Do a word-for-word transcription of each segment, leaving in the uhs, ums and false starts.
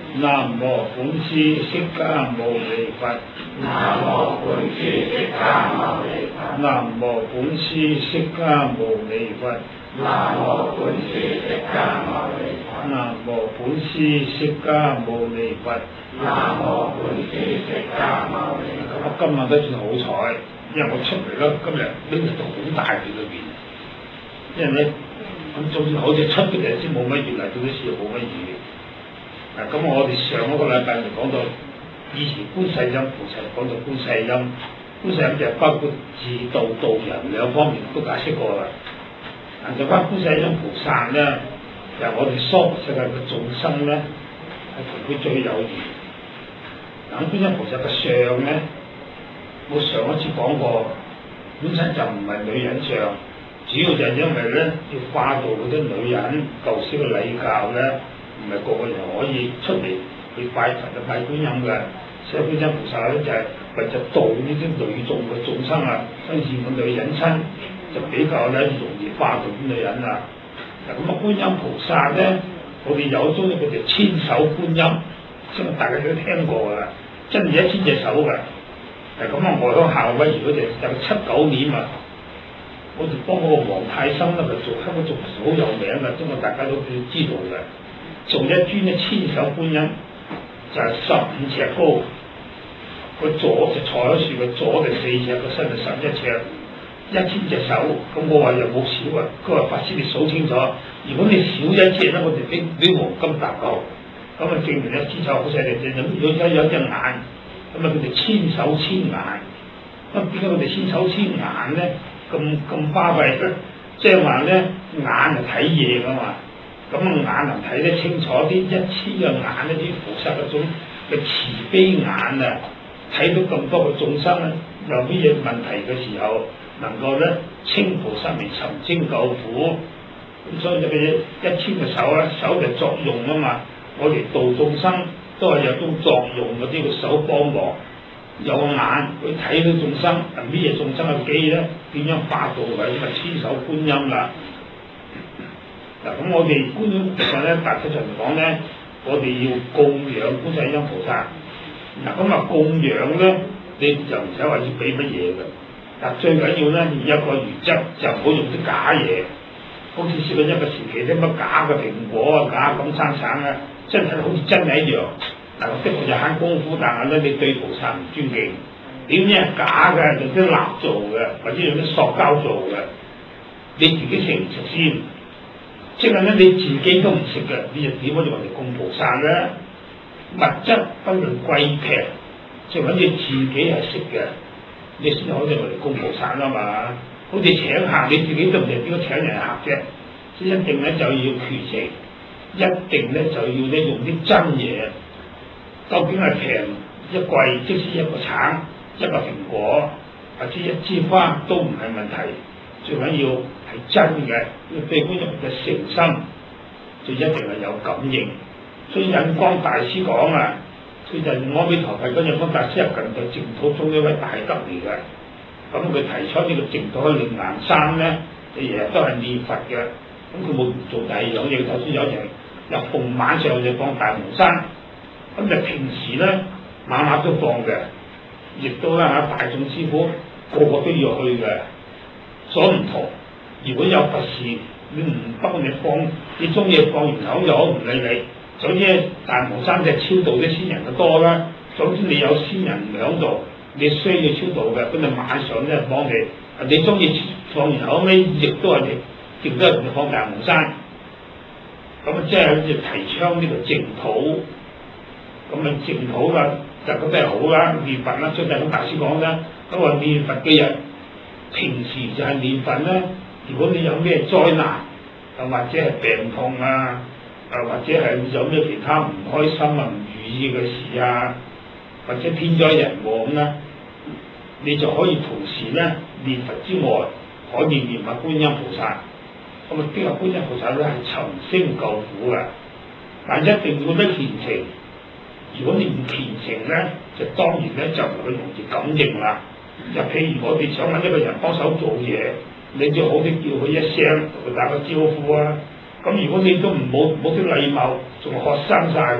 南無本師釋迦牟尼佛。 南無本師釋迦牟尼佛。 南無本師釋迦牟尼佛。 南無本師釋迦牟尼佛。 南無本師釋迦牟尼佛。 南無本師釋迦牟尼佛。 我今日都算好彩，因為我出嚟咧，今日呢日都好大雨裏邊，因為咧咁總算好似出嘅日先冇乜雨嚟，到啲時冇乜雨。嗱，咁我哋上一個禮拜就講到以前觀世音菩薩講到觀世音，觀世音就包括自度度人兩方面都解釋過啦。嗱，就翻觀世音菩薩咧，就係、我哋娑婆世界嘅眾生咧，係同佢最有緣。嗱，觀世音菩薩嘅相咧，我上一次講過，本身就唔係女人相，主要就係因為咧要化度嗰啲女人，舊時嘅禮教咧。唔係個個人可以出嚟去拜佛嘅拜觀音嘅，所以觀音菩薩咧就係為咗度呢啲女眾嘅眾生啊，身善嘅女人親就比較咧容易化度啲女人啦。嗱，咁啊觀音菩薩咧，我哋有種叫做千手觀音，相信大家都聽過㗎啦，真係一千隻手㗎。嗱，咁啊我喺夏威夷嗰陣就七九年啊，我就幫嗰個黃太生咧，佢做香港做好有名嘅，因為大家都知道嘅。做一尊嘅千手觀音，就係十五尺高，個左就坐喺樹嘅左就四尺，個身就十一尺，一千隻手。咁我話又冇少啊，佢話法師你數清楚，如果你少一隻咧，我哋俾俾黃金搭救。咁啊證明咧千手好犀利，就有有有一隻眼，咁啊佢哋千手千眼。咁點解佢哋千手千眼咧？咁咁巴閉咧？即係話咧眼係睇嘢噶嘛。咁啊眼能睇得清楚啲，一千嘅眼呢啲菩薩嗰種嘅慈悲眼啊，睇到咁多嘅眾生咧，有乜嘢問題嘅時候，能夠咧清菩薩嚟尋清救苦。咁所以呢個一千嘅手咧，手就作用啊嘛。我哋度眾生都係有種作用嗰啲嘅手幫忙，有眼去睇到眾生，係乜嘢眾生嘅機咧？點樣化度為呢個千手觀音啦？嗱，咁我哋觀音菩薩咧，大體上嚟講咧，我哋要供養觀世音菩薩。嗱，咁啊供養咧，你就唔使話要俾乜嘢嘅。嗱，最緊要咧要一個原則，就唔好用啲假嘢。好似試過一個時期啲乜假嘅蘋果啊、假金生橙啊，真係好似真係一樣。嗱，的確就慳功夫，但係咧你對菩薩唔尊敬。點知係假嘅，用啲蠟做嘅，或者用啲塑膠做嘅，你自己食唔食先？即係咧，你自己都唔食嘅，你就點可以話嚟供菩薩咧？物質不論貴平，最緊要自己係食嘅，你先可以話嚟供菩薩啊嘛。好似請客，你自己都唔知點解請人客啫？所以一定咧就要權食，一定咧就要咧用啲真嘢。究竟係平一貴，即使一個橙、一個蘋果或者一枝花都唔係問題。最緊要係真嘅，要對觀音嘅誠心，就一定係有感應。所以印光大師講啊，佢就阿彌陀佛嗰印光大師係近代淨土中一位大德嚟嘅。咁佢提出呢個淨土喺嶺南山咧，日日都係念佛嘅。咁佢冇做第二樣嘢，頭先有人入逢晚上就放大帽山，咁就平時咧晚晚都放嘅，亦都咧嚇大眾師傅個個都要去嘅。所唔同，如果有佛事，你唔幫你放，你中意放完口又好唔理你。總之大帽山就超度啲仙人嘅多啦。總之你有仙人響度，你需要超度嘅，咁就晚上咧幫你。你中意放完口尾，亦都係你，亦都係同你放大帽山。咁啊，即係好似提倡呢個淨土。咁啊，淨土嘅就咁真係好啦，念佛啦。所以就咁大師講啦，咁話念佛嘅人。平時就係念佛咧，如果你有咩災難，啊或者係病痛啊，啊或者係有咩其他唔開心啊、唔如意嘅事啊，或者天災人禍咁啦，你就可以同時咧念佛之外，可以念下觀音菩薩。咁啊，呢個觀音菩薩咧係尋聲救苦嘅，但一定要得虔誠。如果你唔虔誠咧，就當然咧就唔會容易感應啦。就譬如我哋想揾一個人幫手做嘢，你最好啲叫佢一聲，同佢打個招呼啊。咁如果你都唔冇冇啲禮貌，仲學生晒嘅，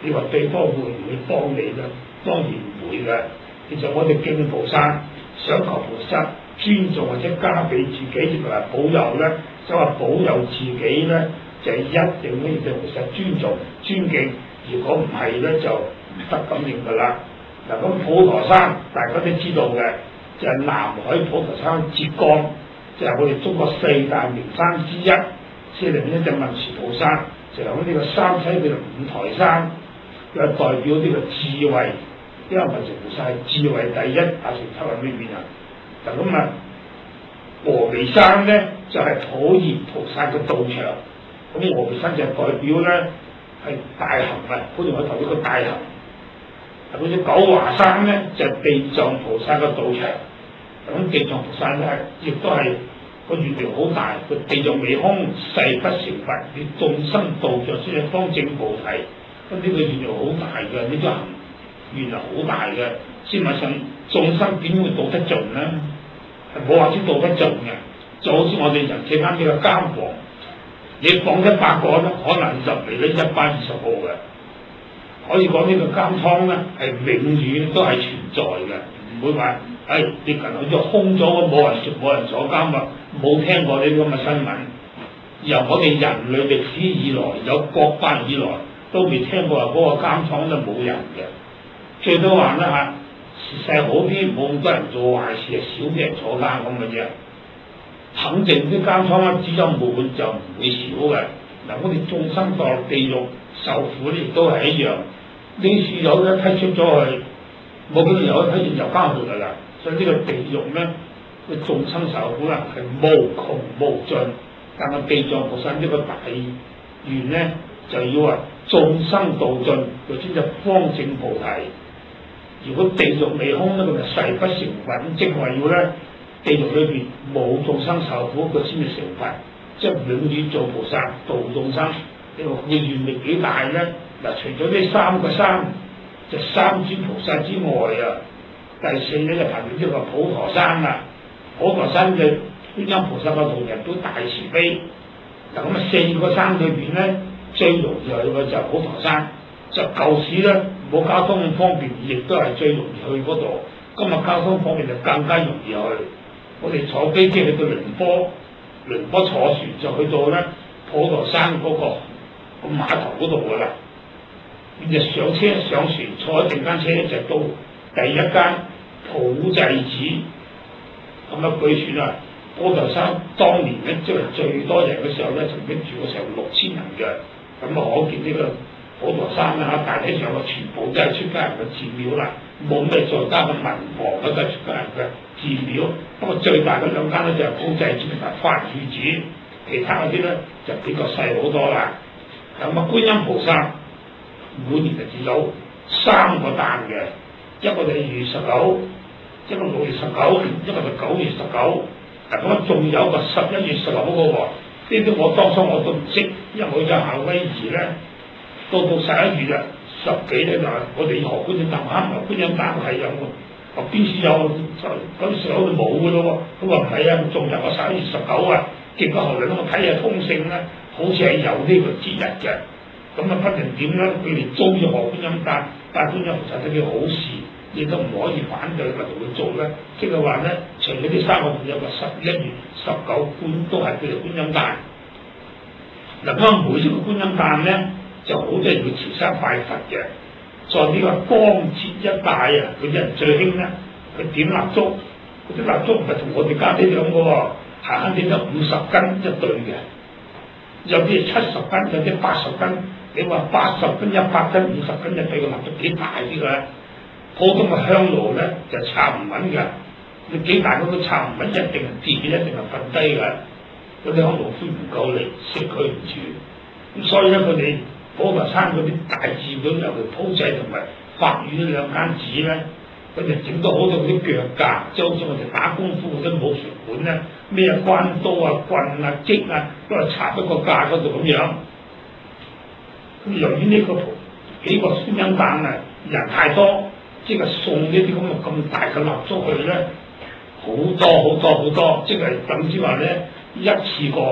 你話對方會唔會幫你咧？當然唔會嘅。其實我哋敬菩薩，想求菩薩尊重或者加俾自己，同埋保佑咧，想話保佑自己咧，就係、是、一定要對菩薩尊重、尊敬。如果唔係咧，就唔得感應噶啦。嗱，咁普陀山大家都知道嘅，就係、是、南海普陀山浙江，就係、是、我哋中國四大名山之一。四另一隻文殊菩薩，就喺呢個山西叫做五台山，又代表呢個智慧。因為文殊菩薩係智慧第一，大乘七位裏邊啊。嗱咁啊，峨眉山咧就係、是、普賢菩薩嘅道場。咁峨眉山就係代表咧係大行啊，好似我頭呢個大行。嗱，嗰隻九華山咧就係、是、地藏菩薩嘅道場。咁地藏菩薩咧係亦都係個願力好大，個地藏未空，誓不成佛，你眾生道着先係方證菩提。咁呢個願力好大嘅，呢個行願力好大嘅。先問上眾生點會度得盡咧？係冇話先度得盡嘅。就好似我哋人世間呢個監房，你放一百個咧，可能入嚟咧一百二十個嘅。可以講呢個監倉咧係永遠都係存在嘅，唔會話誒、哎、你近好似空咗嘅，冇人冇人坐監啊！冇聽過呢啲咁嘅新聞。由我哋人類歷史以來，有國法以來，都未聽過話嗰個監倉都冇人嘅。最多話咧嚇，時勢好啲，冇咁多人做壞事，少啲人坐監咁嘅啫。肯定啲監倉咧，只有滿就唔會少嘅。嗱，我哋眾生墮地獄受苦咧，亦都係一樣。呢樹有咧批出咗去，冇幾多有批出入翻去㗎啦。所以呢個地獄咧，個眾生受苦啊係無窮無盡。但係地藏菩薩呢個大願咧，就要話眾生度盡，佢先至方證菩提。如果地獄未空咧，佢就誓不成佛，即係話要咧地獄裏邊冇眾生受苦，佢先至成佛。即係永遠做菩薩度眾生，你話佢願力幾大咧？嗱，除咗呢三個山，就三尊菩薩之外啊，第四咧就排到呢個普陀山啦。普陀山嘅觀音菩薩嘅同人都大慈悲。嗱，咁啊四個山裏邊咧，最容易去嘅就係普陀山。就舊時咧冇交通咁方便，亦都係最容易去嗰度。今日交通方便就更加容易去。我哋坐飛機去到寧波。寧波坐船就去到咧普陀山嗰、那個個碼頭嗰度噶啦，咁就上車上船坐一陣間車就到第一間普濟寺。咁啊據說啊，普陀山當年咧即係最多人嘅時候咧，曾經住過成六千人嘅。咁啊可見呢個普陀山啊，大體上嘅全部都係出家人嘅寺廟啦，冇咩再加嘅文房都係出家人嘅寺廟。不過最大嘅兩間咧就係普濟寺同埋法雨寺，其他嗰啲咧就比較細好多啦。咁啊觀音菩薩每年就只有三個誕嘅，一個就係二月十九，一個六月十九，一個就九月十九。嗱咁啊仲有一個十一月十六嗰個喎，呢啲我當初我都唔識，因為我就夏威夷咧，到到十一月啊十幾咧就我哋學觀音誕，啱啱觀音誕係有喎。我邊時有嗰啲時候就冇嘅咯喎，佢話唔係啊，仲有個十一月十九啊，結果後嚟我睇下通勝咧，好似係有呢個節日嘅，咁啊不定點咧，佢哋中意學觀音誕，但觀音菩薩都叫好事，亦都唔可以反對咪同佢做咧，即係話咧，除咗呢三個有個十一月十九觀都係叫做觀音誕。嗱咁啊，每一個觀音誕咧，就好多人要朝山拜佛嘅。在呢個江浙一帶啊，佢啲人最興咧，佢點蠟燭，嗰啲蠟燭唔係同我哋家啲咁嘅喎，閒閒哋得五十斤一對嘅，有啲係七十斤，有啲八十斤。你話八十斤、一百斤、五十斤一對嘅蠟燭幾大啲嘅？普通嘅香爐咧就插唔穩嘅，你幾大嗰個插唔穩，一定係跌，一定係瞓低嘅。嗰啲香爐灰唔夠力，熄佢唔住。咁所以咧，佢哋普陀山嗰啲大寺廟，尤其普濟同埋法雨呢兩間寺咧，佢哋整到好多嗰啲腳架，即係好似我哋打功夫嗰啲武術館咧，咩關刀啊、棍啊、擊啊，都係插喺個架嗰度咁樣。咁由於呢個幾個觀音誕啊，人太多，即係送呢啲咁嘅咁大嘅蠟燭去咧，好多好多好多，即係等於話咧一次過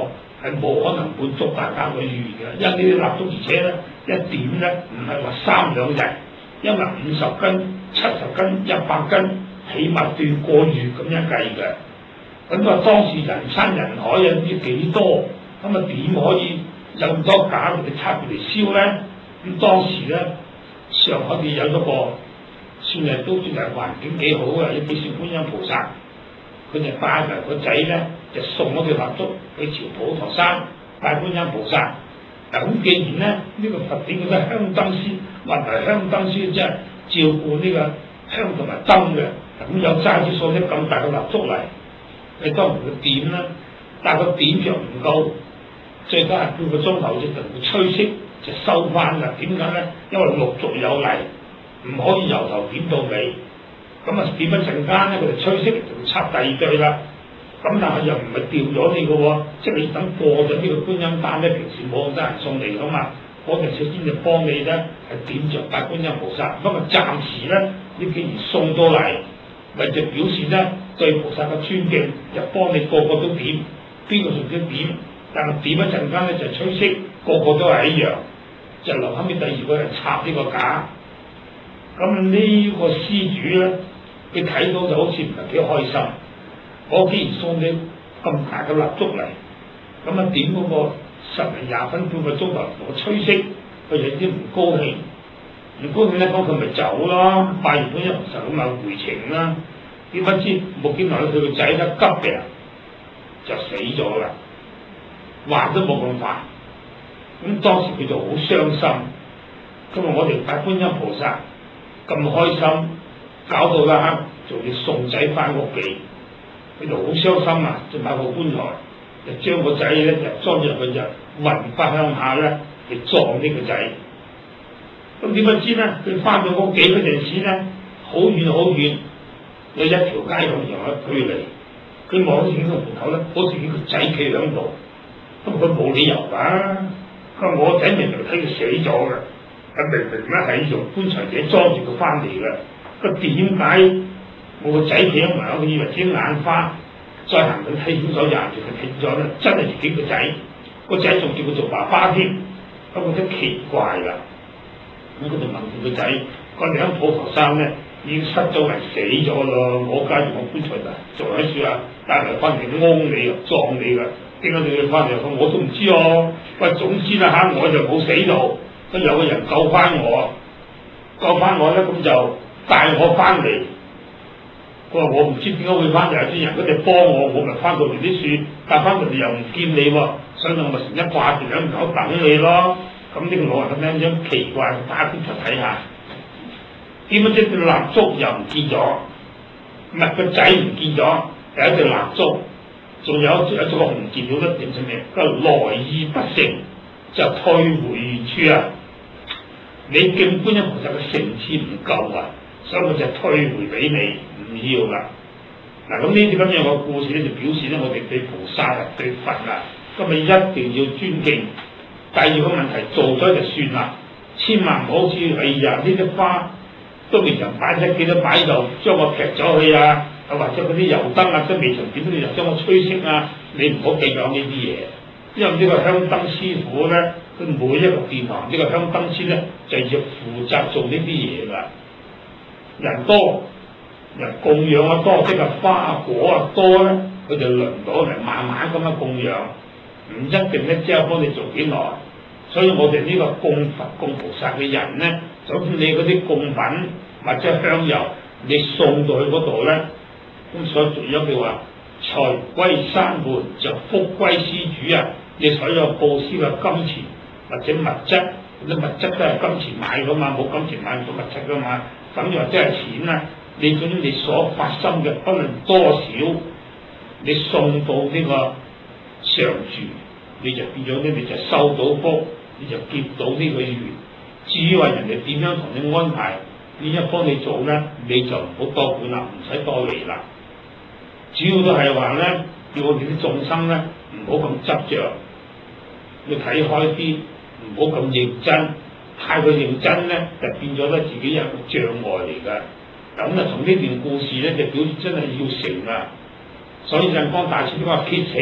係冇可能滿足大家嘅願嘅，因為呢啲蠟燭，而且咧一點咧唔係話三兩日，因為五十斤、七十斤、一百斤，起碼斷個月咁樣計嘅。咁啊，當時人山人海啊，唔知幾多，咁啊點可以有咁多架嚟插住嚟燒咧？咁當時咧，上海嘅有一個算係都算係環境幾好嘅，一啲小觀音菩薩，佢就帶埋個仔咧，就送嗰條蠟燭去朝普陀山拜觀音菩薩。嗱咁既然咧呢、呢個佛典嗰啲香燈師，話埋香燈師即係照顧呢個香同埋燈嘅，咁有齋主送啲咁大嘅蠟燭嚟。你當然佢點啦，但係個點着唔夠，最多係半個鐘頭就同佢吹熄就收翻啦。點解咧？因為陸續有嚟，唔可以由頭點到尾。咁啊點一陣間咧，佢哋吹熄就插第二對啦。咁但係又唔係掉咗你嘅喎，即係你等過咗呢個觀音單咧，平時冇咁多人送嚟噶嘛，嗰陣時先至幫你咧係點着拜觀音菩薩。不過暫時咧，你既然送到嚟，為就表示咧對菩薩嘅尊敬，就幫你個個都點，邊個仲要點？但係點一陣間咧就吹熄，個個都係一樣，就留後尾第二個人插呢個架。咁呢個施主咧，佢睇到就好似唔係幾開心。我既然送你咁大嘅蠟燭嚟，咁啊點嗰個十零廿分半個鐘頭同我吹熄，佢有啲唔高興。唔高興咧，講佢咪走咯，拜完觀音菩薩咁啊回程啦。點不知冇幾耐佢個仔咧急病就死咗啦，話都冇咁快。咁當時佢就好傷心。今日我哋拜觀音菩薩咁開心，搞到啦仲要送仔翻屋企，佢就好傷心啊！就買個棺材，就將個仔咧就裝入去，就運翻鄉下咧去葬呢個仔。咁點不知咧？佢翻到屋企嗰陣時咧，好遠好遠，有一條街咁長嘅距離。佢望住呢個門口咧，好似呢個仔企喺度。咁佢冇理由㗎。佢話我仔明明睇佢死咗嘅，佢明明咧係用棺材仔裝住佢翻嚟嘅。佢點解我個仔企喺門口，佢以為自己眼花，再行佢睇清楚，人住佢睇咗咧，真係自己個仔。個仔仲叫佢做爸爸添，咁佢覺得奇怪啦。咁佢就問佢個仔：佢哋喺普陀山咧已經失咗人死咗咯，我家住我棺材就仲喺樹啊，帶嚟翻嚟安你啊，葬你㗎，點解你要翻嚟？我都唔知哦。喂，總之啦嚇，我就冇死到，咁有個人救翻我，救翻我咧，咁就帶我翻嚟。佢話我唔知點解會翻嚟，有啲人佢哋幫我，我咪翻到嚟啲樹，但翻到嚟又唔見你喎，所以我咪成日掛住喺門口等你咯。咁呢個老人咁樣樣奇怪，打開出睇下，點解即係蠟燭又唔見咗？唔係個仔唔見咗，有一隻蠟燭，仲有一有一個紅字條咧，點出咩？佢話來意不成就退回原處啊！你敬觀音菩薩嘅誠意唔夠啊，所以我就退回俾你，唔要啦。嗱，咁呢啲咁樣嘅故事咧，就表示咧，我哋對菩薩啊、對佛啊，咁咪一定要尊敬。第二個問題做咗就算啦，千萬唔好似哎呀呢啲花都未曾擺出幾多擺就將我劈咗去啊，或者嗰啲油燈啊都未曾點，你就將我吹熄啊！你唔好計較呢啲嘢，因為呢個香燈師傅咧，佢每一個殿堂呢個香燈師咧就要負責做呢啲嘢㗎。人多人供養啊多，即係花果啊多咧，佢就輪到嚟慢慢咁樣供養。唔一定咧，即係幫你做幾耐，所以我哋呢個供佛供菩薩嘅人咧，就算你嗰啲供品或者香油，你送到去嗰度咧，咁所以有句話，財歸山門就福歸施主啊！你所有布施嘅金錢或者物質，啲物質都係金錢買噶嘛，冇金錢買唔到物質噶嘛，等於話即係錢啦。你總之你所發心嘅，不論多少，你送到呢個常住，你就變咗咧，你就收到福，你就結到呢個緣。至於話人哋點樣同你安排，點樣幫你做咧，你就唔好多管啦，唔使多嚟啦。主要都係話咧，叫我哋啲眾生咧，唔好咁執着，要睇開啲，唔好咁認真。太過認真咧，就變咗咧自己有個障礙嚟㗎。咁啊，從呢段故事咧，就表示真係要誠啊。所以印光大師都話：竭誠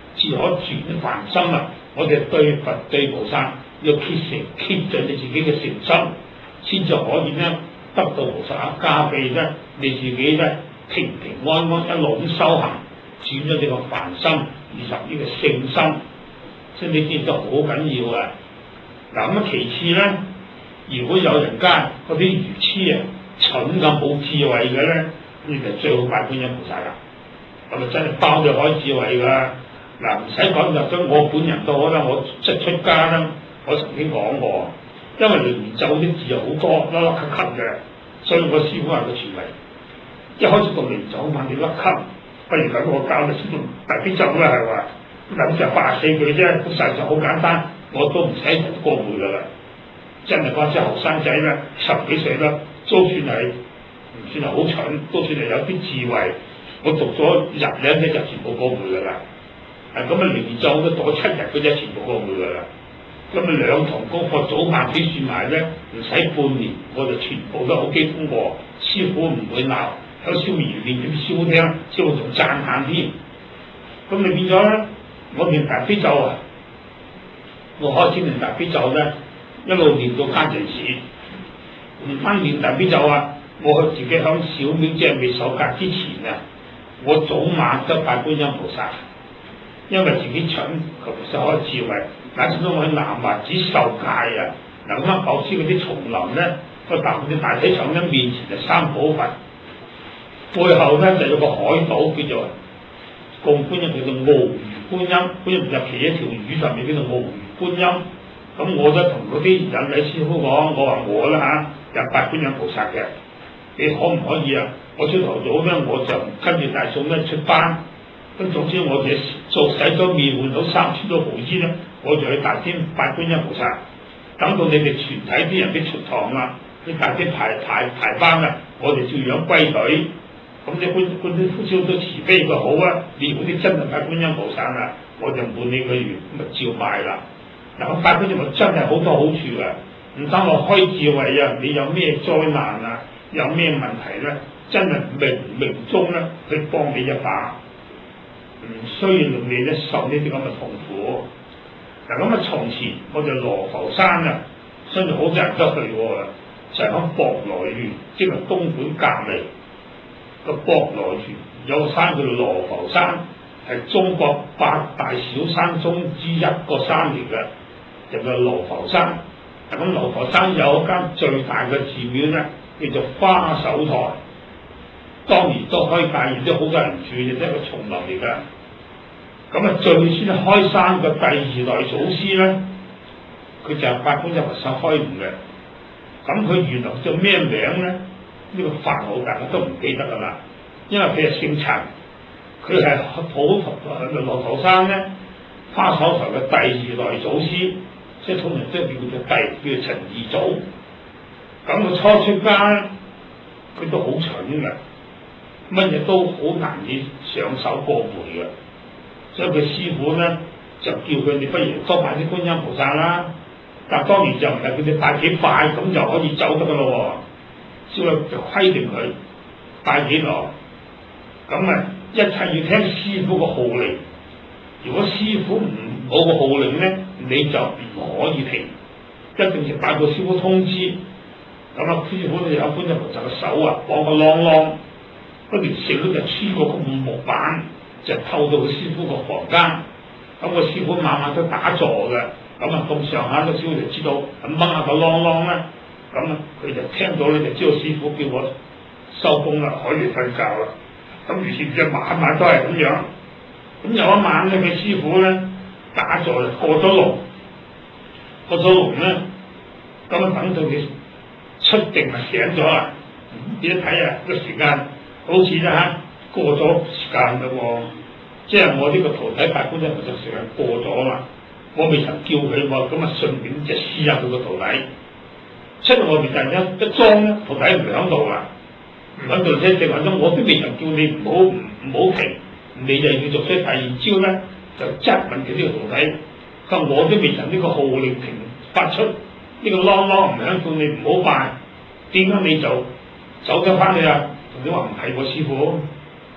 至可轉凡心啊！我哋對佛對菩薩要竭誠竭盡你自己嘅誠心，先至可以咧得到菩薩啊加被咧，你自己咧平平安安一路咁修行，轉咗呢個凡心以及呢個聖心，所以你知道好緊要啊！嗱咁啊，其次咧，如果有人家嗰啲愚痴啊、蠢咁冇智慧嘅咧，你就最好拜觀音菩薩啦。咁啊，真係包咗開智慧㗎。嗱，唔使講入咗，我本人都好啦，我即出家啦，我曾經講過，因為連咒啲字好多，粒粒咳咳嘅，所以我師傅話佢傳嚟，一開始讀連咒慢啲粒咳，不如咁我教你先讀大悲咒啦，係話，咁就八十四句啫，都實在好簡單，我都唔使讀過會㗎啦。真係嗰啲後生仔咧，十幾歲啦，都算係唔算係好蠢，都算係有啲智慧。我讀咗日兩日就全部過會㗎啦。係咁啊，連咒都讀咗七日嗰隻全部過會㗎啦。咁啊，兩堂功課早晚啲算埋咧，唔使半年我就全部都好基通過。師傅唔會鬧，有燒完練點燒聽，師傅仲讚歎添。咁你變咗咧，我練大悲咒啊，我開始練大悲咒咧。一路練到家陣時，唔單練大悲咒啊！我自己響小廟即係未受戒之前啊，我早晚都拜觀音菩薩，因為自己蠢，求菩薩開智慧。但係我喺南華寺受戒啊，嗱咁啊，舊時嗰啲叢林咧，個大啲大體上咧面前就三寶佛，背後咧就有個海島叫做供觀音，叫做鰲魚觀音，觀音就企喺條魚上面，叫做鰲魚觀音。咁我都同嗰啲引禮師傅講，我話我啦嚇，入拜觀音菩薩嘅，你可唔可以啊？我出頭早咧，我就跟住大眾咧出班，咁總之我哋做洗咗面換到衫穿咗袍衣咧，我就去大天拜觀音菩薩。等到你哋全體啲人都出堂啦，啲大天排排排班啦，我哋照樣歸隊。咁啲觀觀啲夫少都慈悲佢好啊，你如果啲真係拜觀音菩薩啊，我就滿你個願，咪照拜啦。嗱，咁拜觀音真係好多好處㗎，唔單我開智慧啊，你有咩災難啊，有咩問題咧，真係冥冥中咧去幫你一把，唔需要令你咧受呢啲咁嘅痛苦。嗱，咁啊從前我哋羅浮山啊，相信好多人都去過啦，就係響博來縣，即係東莞隔離個博來縣有個山叫做羅浮山，係中國八大小山中之一個山嚟嘅。就叫羅浮山，咁羅浮山有一間最大嘅寺廟咧，叫做花手台。當然都可以介意，都好多人住嘅，即係個叢林嚟㗎。咁啊，最先開山嘅第二代祖師咧，佢就係拜觀音菩薩開悟嘅。咁佢原來叫咩名咧？呢、這個法號大家都唔記得㗎啦，因為佢係姓陳，佢係普陀喺羅浮山咧花手台嘅第二代祖師。即係通常都叫佢弟，叫陳二祖。咁佢初出家，佢都好蠢嘅，乜嘢都好難以上手過門嘅。所以佢師傅咧就叫佢：你不如多拜啲觀音菩薩啦。但當然就唔係佢哋拜幾拜咁就可以走得噶咯喎。所以就規定佢拜幾耐。咁啊，一切要聽師傅個號令。如果師傅唔冇個號令咧，你就唔可以停，一定要擺個師傅通知。咁啊，師傅咧有觀音菩薩嘅手啊，綁個啷啷，嗰條繩咧就穿過個木板，就透到個師傅個房間。咁個師傅晚晚都打坐嘅，咁啊咁上下個師傅就知道，咁掹下個啷啷咧，咁啊佢就聽到咧就知道師傅叫我收工啦，可以瞓覺啦。咁於是就晚晚都係咁樣。咁有一晚咧，佢師傅咧打坐過咗龍，過咗龍咧，咁啊等到佢出定啊醒咗啊，一睇啊個時間好似啦嚇過咗時間嘞喎，即係我呢個徒弟拜觀音菩薩時間過咗啦，我未曾叫佢喎，咁啊順便就試下佢個徒弟，出到外面突然間一裝咧，徒弟唔喺度啦，唔喺度啫，正話咗我都未曾叫你唔好唔唔好停。你就要做，所以第二朝咧就質問佢呢個徒弟，佢話我都未曾呢個號令停發出，呢、這個啷啷唔響叫你唔好拜，點解你就走咗翻去啊？同你話唔係喎師傅，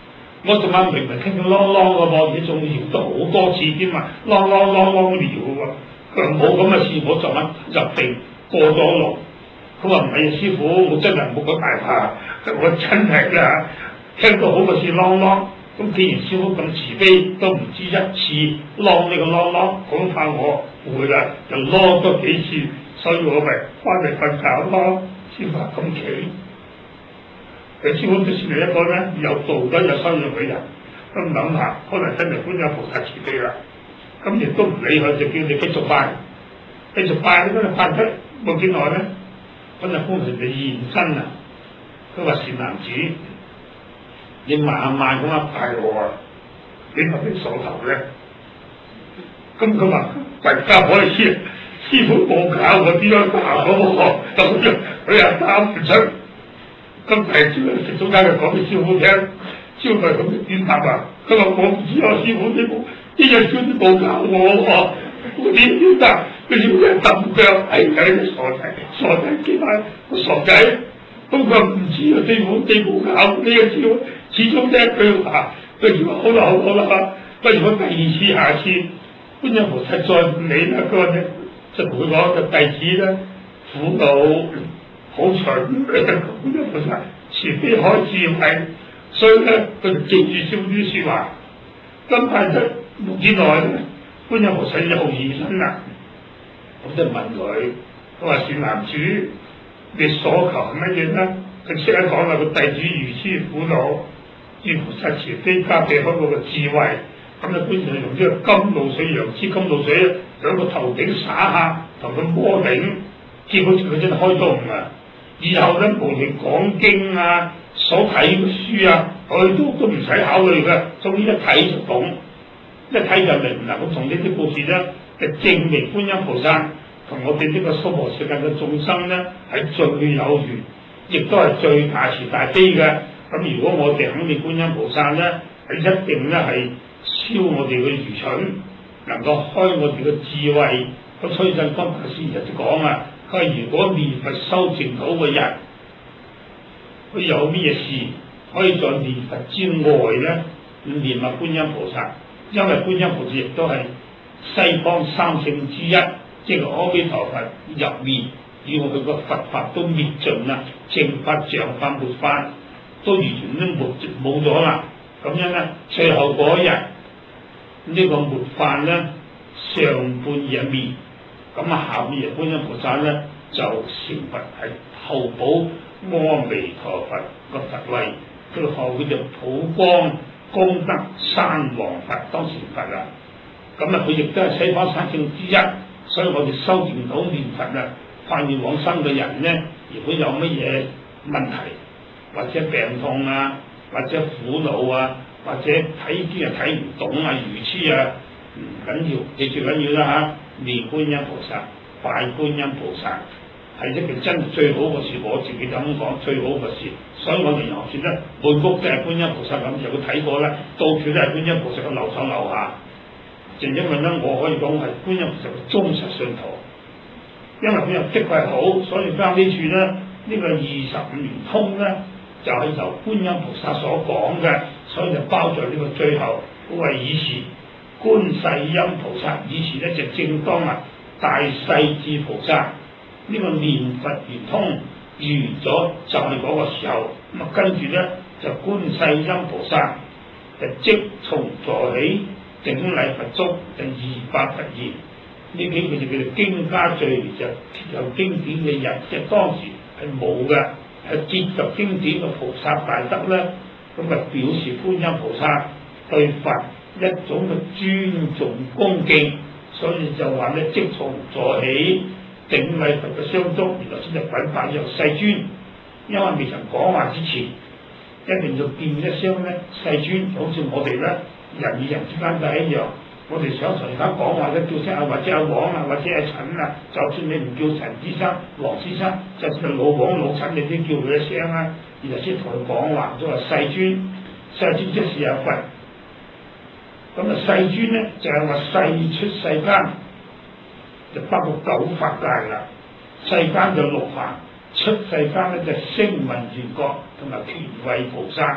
我仲啱明明聽到啷啷嘅噃，而且仲搖到好多次添嘛，啷啷啷啷咁搖喎。佢話冇咁嘅事，我就啱入定過咗龍。佢話唔係啊，師傅，我真係冇咁大怕，我真係啊，聽到好嘅事啷啷。咁既然師傅咁慈悲，都唔止一次啷呢個啷啷，咁怕我會啦，就啷多幾次，所以我咪翻嚟瞓覺咯。師傅話咁奇，佢師傅都算係一個咧有道德有修養嘅人。咁諗下，可能真係觀音菩薩慈悲啦。咁亦都唔理佢，就叫你繼續拜，繼續拜。你嗰日拜得冇幾耐咧，嗰日風神就現身啦。佢話善男子，你慢慢咁樣拜我啊！你有咩所求咧？咁佢話大家可以知，師傅冇教我點樣打我，咁樣佢又打唔出。咁第二朝食早餐就講俾師傅聽，師傅係咁點答啊？佢話我唔知啊，師傅你冇呢日師傅冇教我喎，我點點答？佢師傅係揼腳，係有啲傻仔，傻仔幾班個傻仔。咁佢話唔知啊，師傅你冇教呢個師傅，始終聽佢話，佢師傅好啦好啦，不如我第二次下次觀音菩薩再唔理啦，佢話咧就同佢講個弟子咧苦惱好蠢，觀音菩薩慈悲開智慧，所以咧佢就記住師傅啲説話。咁但係冇幾耐咧，觀音菩薩又現身啦，咁就問佢，佢話善男子，你所求係乜嘢咧？佢即刻講啦，個弟子如此苦惱，願菩薩慈悲加俾開嗰個智慧。咁啊，觀音用呢個甘露水、楊枝甘露水喺個頭頂灑下，同佢摩頂，結果佢真係開通啊！以後咧，無論講經啊、所睇嘅書啊，佢都都唔使考慮嘅，總之一睇就懂，一睇就明啦。咁從呢啲故事咧，就證明觀音菩薩同我哋呢個娑婆世界嘅眾生咧，係最有緣，亦都係最大慈大悲嘅。咁如果我哋肯定觀音菩薩咧，係一定咧係消我哋嘅愚蠢，能夠開我哋嘅智慧。咁崔振剛大師就講啊，佢話如果念佛修淨土嘅人，佢有咩事可以在念佛之外咧，念下觀音菩薩，因為觀音菩薩亦都係西方三聖之一，即係阿彌陀佛入面，要佢個佛法都滅盡啦，正法像法沒法都完全都冇冇咗啦。咁樣咧，最後嗰一日呢、這個末法咧，上半日滅，咁啊下半日觀音菩薩咧就成佛，係後補阿彌陀佛個佛位，佢後佢就普光功德三王佛當成佛啦。咁啊，佢亦都係西方三聖之一，所以我哋修淨土念佛啊，發願往生嘅人咧，如果有乜嘢問題或者病痛啊，或者苦惱啊，或者睇啲嘢睇唔懂啊、愚痴啊，唔緊要，你最緊要啦嚇，念觀音菩薩，拜觀音菩薩，係一件真最好嘅事。我自己咁講，最好嘅事。所以我哋由前咧，每屋都係觀音菩薩咁，有冇睇過咧？到處都係觀音菩薩嘅樓上樓下。正因為咧，我可以講係觀音菩薩嘅忠實信徒，因為佢又的確係好，所以翻呢處咧，呢、這個二十五年通咧，就係、是、由觀音菩薩所講嘅，所以就包在呢個最後。嗰位以時觀世音菩薩，以時咧就正當啊大勢至菩薩呢、這個念佛圓通完咗，就係嗰個時候。咁啊跟住咧就觀世音菩薩就即從座起，頂禮佛足，就二百佛言。呢幾句就叫做經家序，就有經典嘅人，即係當時係冇嘅，係結集經典嘅菩薩大德咧，咁啊表示觀音菩薩對佛一種嘅尊重恭敬，所以就話咧即從座起，頂禮佛嘅相足，然後先就稟發讓世尊，因為未曾講話之前，一定要見一聲咧世尊，好似我哋咧人與人之間都係一樣。我哋想同人家講話咧，叫聲啊，或者阿黃啊，或者阿陳啊，就算你唔叫陳先生、黃先生，就算係老黃、老陳，你都叫佢一聲啊，然後先同佢講話，都話世尊，世尊即是有佛。咁啊，世尊咧就係、是、話世出世間，就包括九法界啦。世間就六法，出世間咧就聲聞緣覺同埋權位菩薩。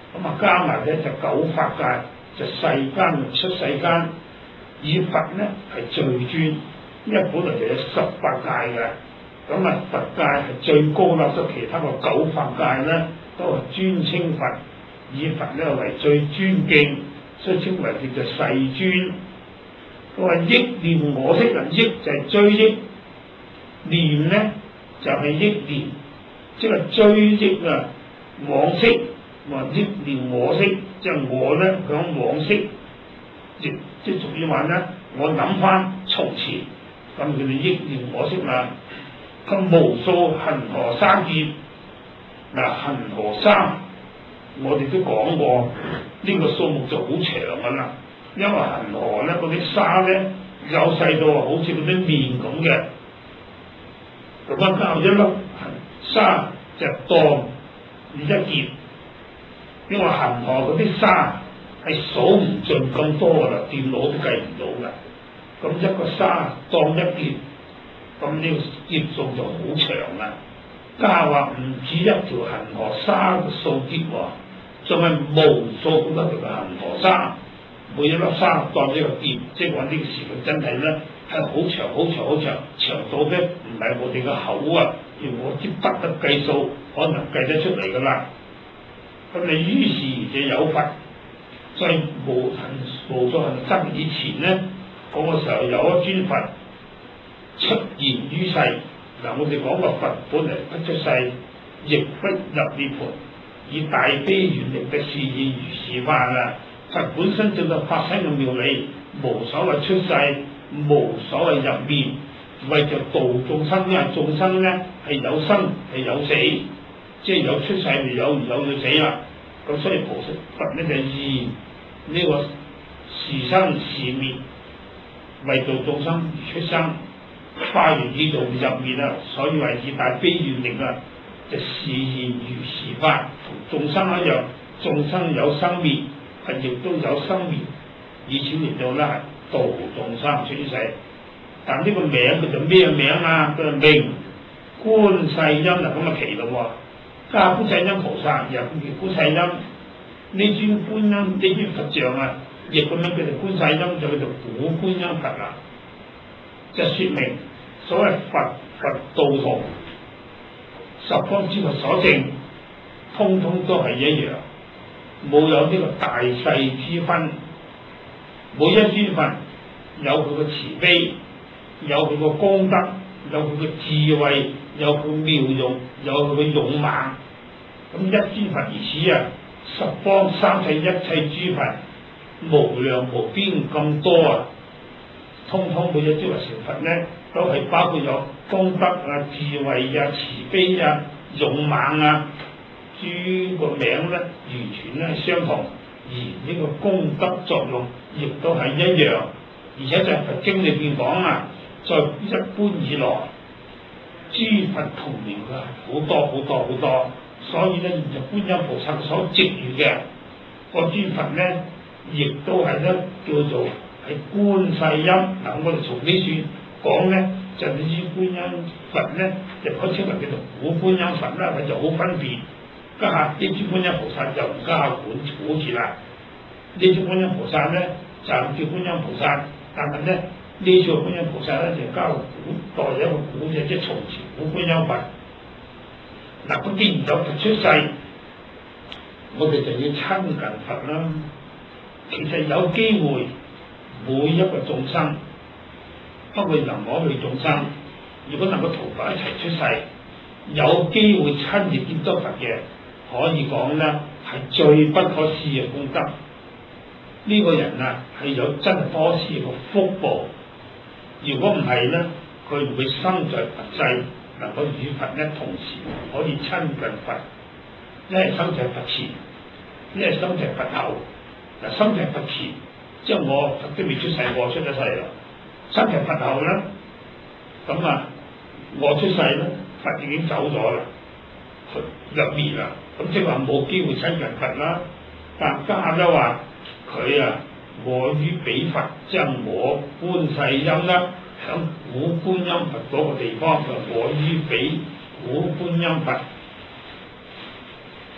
咁啊加埋咧就九法界，就世間出世間，以佛咧係最尊，因為本來就有十法界嘅，咁啊佛界係最高啦，所以其他個九法界咧都係尊稱佛，以佛咧為最尊敬，所以稱為叫做世尊。佢話憶念我昔啊，憶就係追憶，念咧就係憶念，即係追憶啊往昔。話憶念我昔，即係我咧響往昔，亦即係俗語話咧，我諗翻從前，咁佢哋憶念我昔嘛。佢無數恒河沙劫，嗱恒河沙，我哋都講過，呢、這個數目就好長噶啦。因為恒河咧嗰啲沙咧有細到好似嗰啲麵咁嘅，咁啊交一粒沙就當一劫。因為恒河嗰啲沙係數唔盡咁多噶啦，電腦都計唔到噶。咁一個沙當一劫，咁呢個劫數就好長啦。家話唔止一條恒河沙嘅數劫喎，仲係無數咁多條嘅恒河沙，每一粒沙當一個劫，即係話呢個時間真係咧係好長好長好長，長到咧唔係我哋嘅口啊，要我啲筆得計數，可能計得出嚟噶啦。咁你於是就有佛，所以無恆無數恆生以前咧，嗰、那個時候有一尊佛出現於世。嗱，我哋講個佛本嚟不出世，亦不入涅槃，以大悲願力嘅示現如是法啊！佛本身就係發生嘅妙理，無所謂出世，無所謂入滅，為著度眾生，因為眾生咧係有生係有死。即係有出世就有有要死啦，咁所以菩薩佛咧就以呢個時生時滅，為度眾生而出生，化緣以度入滅啊！所以話以大悲願力啊，就示現如是法，同眾生一樣，眾生有生滅，佛亦都有生滅，以此嚟到咧度眾生出世。但呢個名佢就咩名啊？佢係名觀世音啊，咁啊奇咯喎！加觀世音菩薩又叫觀世音，呢尊觀音呢尊佛像啊，亦咁樣叫做觀世音，就叫做古觀音佛啦。就説明所謂佛佛道同十方諸佛所證，通通都係一樣，冇有呢個大細之分。每一尊佛有佢嘅慈悲，有佢嘅功德，有佢嘅智慧，有佢妙用，有佢嘅勇猛。咁一尊佛如此啊，十方三世一切諸佛無量無邊咁多啊，通通每一尊佛成佛咧，都係包括有功德啊、智慧啊、慈悲啊、勇猛啊，諸個名咧完全咧係相同，而呢個功德作用亦都係一樣，而且就係佛經裏邊講啊，在一般以來，諸佛同名嘅好多好多好多，所以咧就觀音菩薩所值遇嘅個尊佛咧，亦都係咧叫做係觀世音。嗱，我哋從呢處講咧，就呢尊觀音佛咧，就可稱為叫做古觀音佛啦，佢就好分別。家下呢尊觀音菩薩就唔加管古字啦，呢尊觀音菩薩咧就叫觀音菩薩，但係咧呢處觀音菩薩咧就加個古代有一個古嘅，即係從前古觀音佛。嗱，咁既然有佛出世，我哋就要親近佛啦。其實有機會，每一個眾生，包括任何類眾生，如果能夠同佛一齊出世，有機會親自接觸佛嘅，可以講咧係最不可思議嘅功德。呢、這個人啊係有真係多思嘅福報。如果唔係咧，佢唔會生在佛世，能夠與佛咧同時可以親近佛。一係生在佛前，一係生在佛後。嗱，生在佛前，即係我佛都未出世，我出咗世啦。生在佛後咧，咁啊，我出世咧，佛已經走咗啦，入滅啦。咁即係話冇機會親近佛啦。但家咧話佢啊，我於彼佛，即係我觀世音啦，響古觀音佛嗰個地方，就我於彼古觀音佛。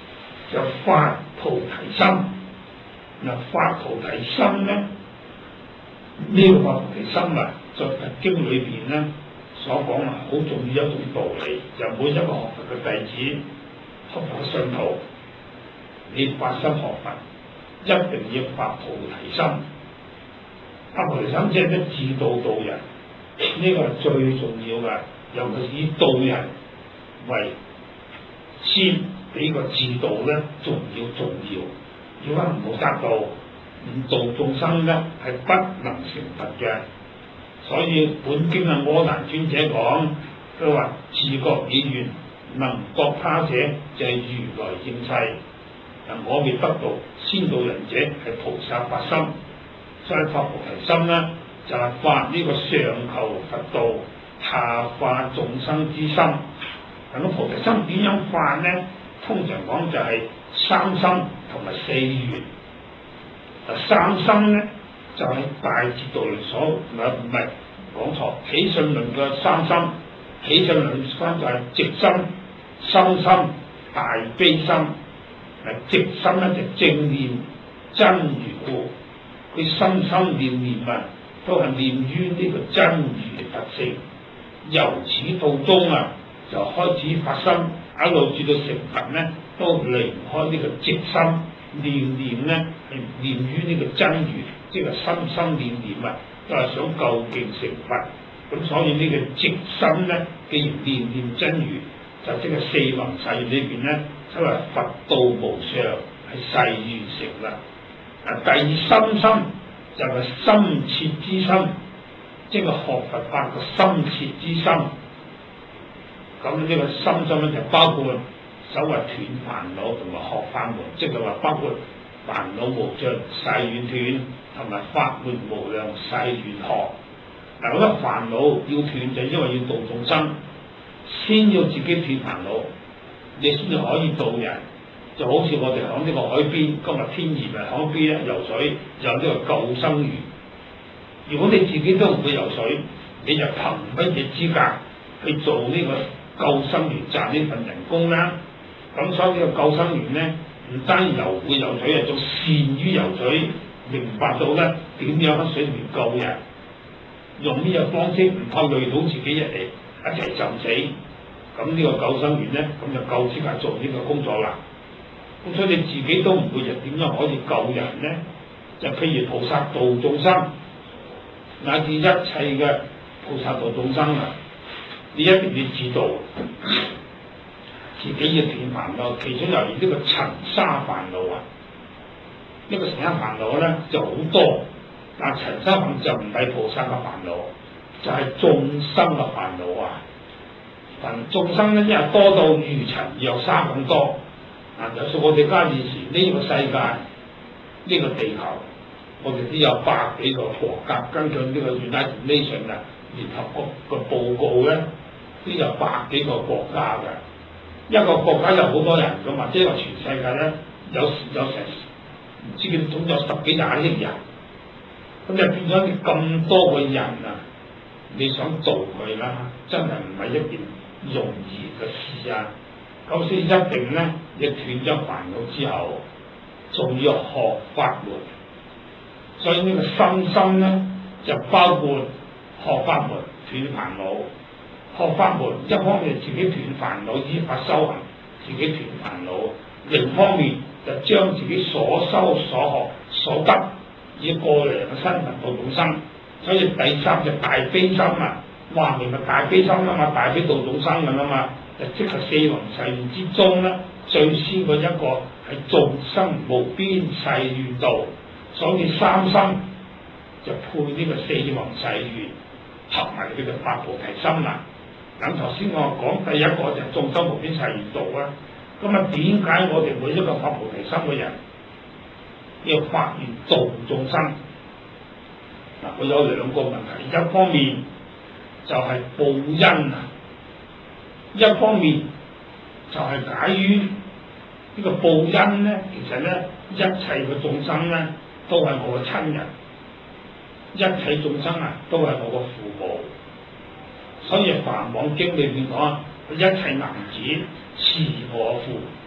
就發菩提心。嗱，發菩提心咧，呢、這個發菩提心啊，在佛經裏邊咧所講啊，好重要一種道理，就每一個學佛嘅弟子、學佛嘅信徒，你發心學佛，一定要發菩提心。發菩提心即係咩？自度度人，呢、這個係最重要嘅，尤其是以度人為先，比個自度咧仲要重要。如果唔好得道，唔度眾生咧，係不能成佛嘅。所以本經啊，阿難尊者講，佢話自覺已圓，能度他者就係如來應世。嗱，我未得道，先度人者係菩薩發心。所以發菩提心咧，就係、是、發呢個上求佛道、下化眾生之心。咁菩提心點樣發咧？通常講就係三心同埋四緣。嗱，三心咧就係、是、大智度論所唔係唔係講錯，起信論嘅三心。起信論三就係直心、心心、大悲心。嗱，直心咧就正念真如故。佢心心念念啊，都係念於呢個真如嘅特性。由始到終啊，就開始發心，一路至到成佛咧，都離唔開呢個直心念念咧，係念於呢個真如，即係心心念念啊，都係想究竟成佛。咁所以呢個直心咧，既然念念真如，就即係四弘誓願裏邊咧，即係佛道無上，係誓願成啦。啊，第二心心就係深切之心，即係學佛法個深切之心。咁呢個心心咧就包括所謂斷煩惱同埋學法門，即係話包括煩惱無盡誓願斷，同埋法門無量誓願學。嗱，我覺得煩惱要斷就因為要度眾生，先要自己斷煩惱，你先至可以度人。就好似我哋響呢個海邊，今日天熱啊，海邊咧游水有呢個救生員。如果你自己都唔會游水，你就憑乜嘢資格去做呢個救生員賺呢份人工啦？咁所以呢個救生員咧，唔單游會游水啊，仲善於游水，明白到咧點樣喺水裏面救人，用呢個方式唔怕累到自己一嚟一齊浸死。咁呢個救生員咧，咁就夠資格做呢個工作啦。咁所以你自己都唔會就點樣可以救人咧？就譬如菩薩度眾生，乃至一切嘅菩薩度眾生啊，你一定要自度，自己要斷煩惱。其中尤其呢個塵沙煩惱啊，呢、這個塵沙煩惱咧就好多，但塵沙煩惱就唔係菩薩嘅煩惱，就係、是、眾生嘅煩惱啊。凡眾生咧，因為多到如塵若沙咁多。啊！就算我哋家以前呢個世界，呢、這個地球，我哋都有百幾個國家，根據呢個 United Nations 啊聯合國個報告咧，都有百幾個國家嘅。一個國家有好多人噶嘛，即係話全世界咧有有成唔知幾總有十幾廿億人，咁就變咗咁多個人啊！你想做佢啦，真係唔係一件容易嘅事啊！咁所以一定咧，你斷咗煩惱之後，仲要學法門。所以呢個心心咧，就包括學法門斷煩惱。學法門一方面自己斷煩惱，依法修行，自己斷煩惱；另一方面就將自己所修所學所得，以過嚟嘅身份度眾生。所以第三就大悲心啊，話明咪大悲心啊嘛，大悲度眾生咁啊嘛。即係四弘誓願之中咧，最先嗰一個係眾生無邊誓願度，所以三心就配呢個四弘誓願，合埋叫做發菩提心啦。咁頭先我講第一個就係眾生無邊誓願度啊。咁啊，點解我哋每一個發菩提心嘅人要發願度眾生？嗱，佢有兩個問題，一方面就係報恩啊。一方面就係解於呢個報恩咧，其實咧一切嘅眾生咧都係我嘅親人，一切眾生啊都係我嘅父母，所以《梵網經》裏邊講啊，一切男子是我父，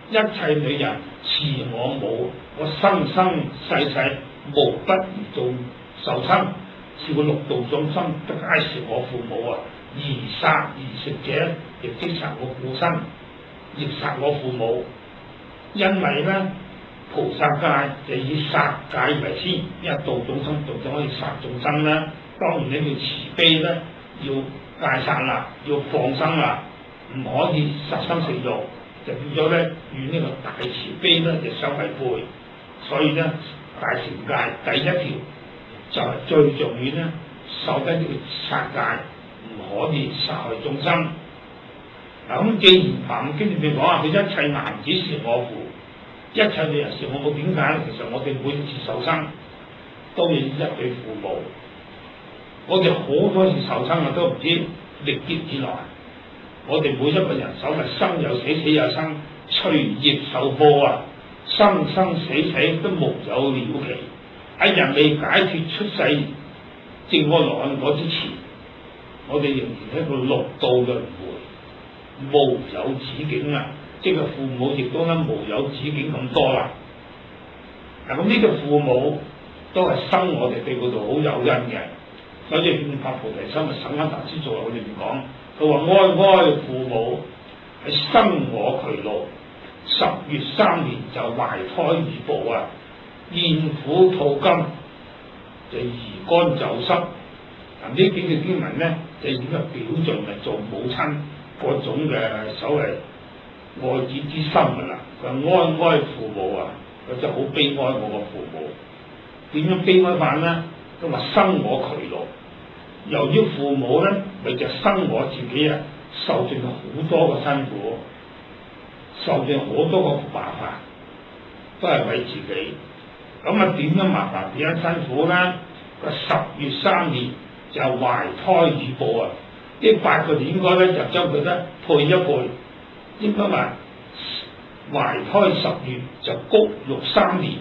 一切女人是我母，我生生世世無不而做受親，是個六道眾生，不皆是我父母啊！而殺而食者，亦即殺我父親，亦殺我父母。因為咧，菩薩戒就以殺戒為先，因為度眾生，度眾可以殺眾生啦。當然你要慈悲咧，要戒殺啦，要放生啦，唔可以殺生食肉，就變咗咧與呢個大慈悲咧就相違背。所以咧，大乘戒第一條就係最重要咧，守緊呢個殺戒，唔可以殺害眾生。嗱咁，既然凡經裏邊講話，佢一切男子是我父，一切女人是我母，點解？其實我哋每一次受生都要一對父母。我哋好多次受生啊，都唔知歷劫以來，我哋每一個人手咪生有死，死有生，隨業受報啊，生生死死都無有了期。喺人未解脫出世正我來我之前，我哋仍然喺個六道輪迴，無有止境啊！即係父母亦都咧無有止境咁多啦。嗱咁呢個父母都係生我哋對佢度好有恩嘅。所以《發菩提心》嘅省恩大師做喺裏邊講，佢話哀哀父母係生我劬勞，十月三年就懷胎以哺啊，厭苦吐甘，就兒乾袖濕。嗱呢幾句經文咧，就已經係表盡係做母親嗰種嘅所謂愛子之心噶啦。佢哀哀父母啊，佢真係好悲哀我個父母。點樣悲哀法咧？佢話生我劬勞。由於父母咧，咪就生我自己啊，受盡好多個辛苦，受盡好多個麻煩，都係為自己。咁啊，點樣麻煩？點樣辛苦咧？個十月三年就懷胎以哺啊！呢八個字應該咧就將佢咧配一配，應該話懷胎十月就谷育三年，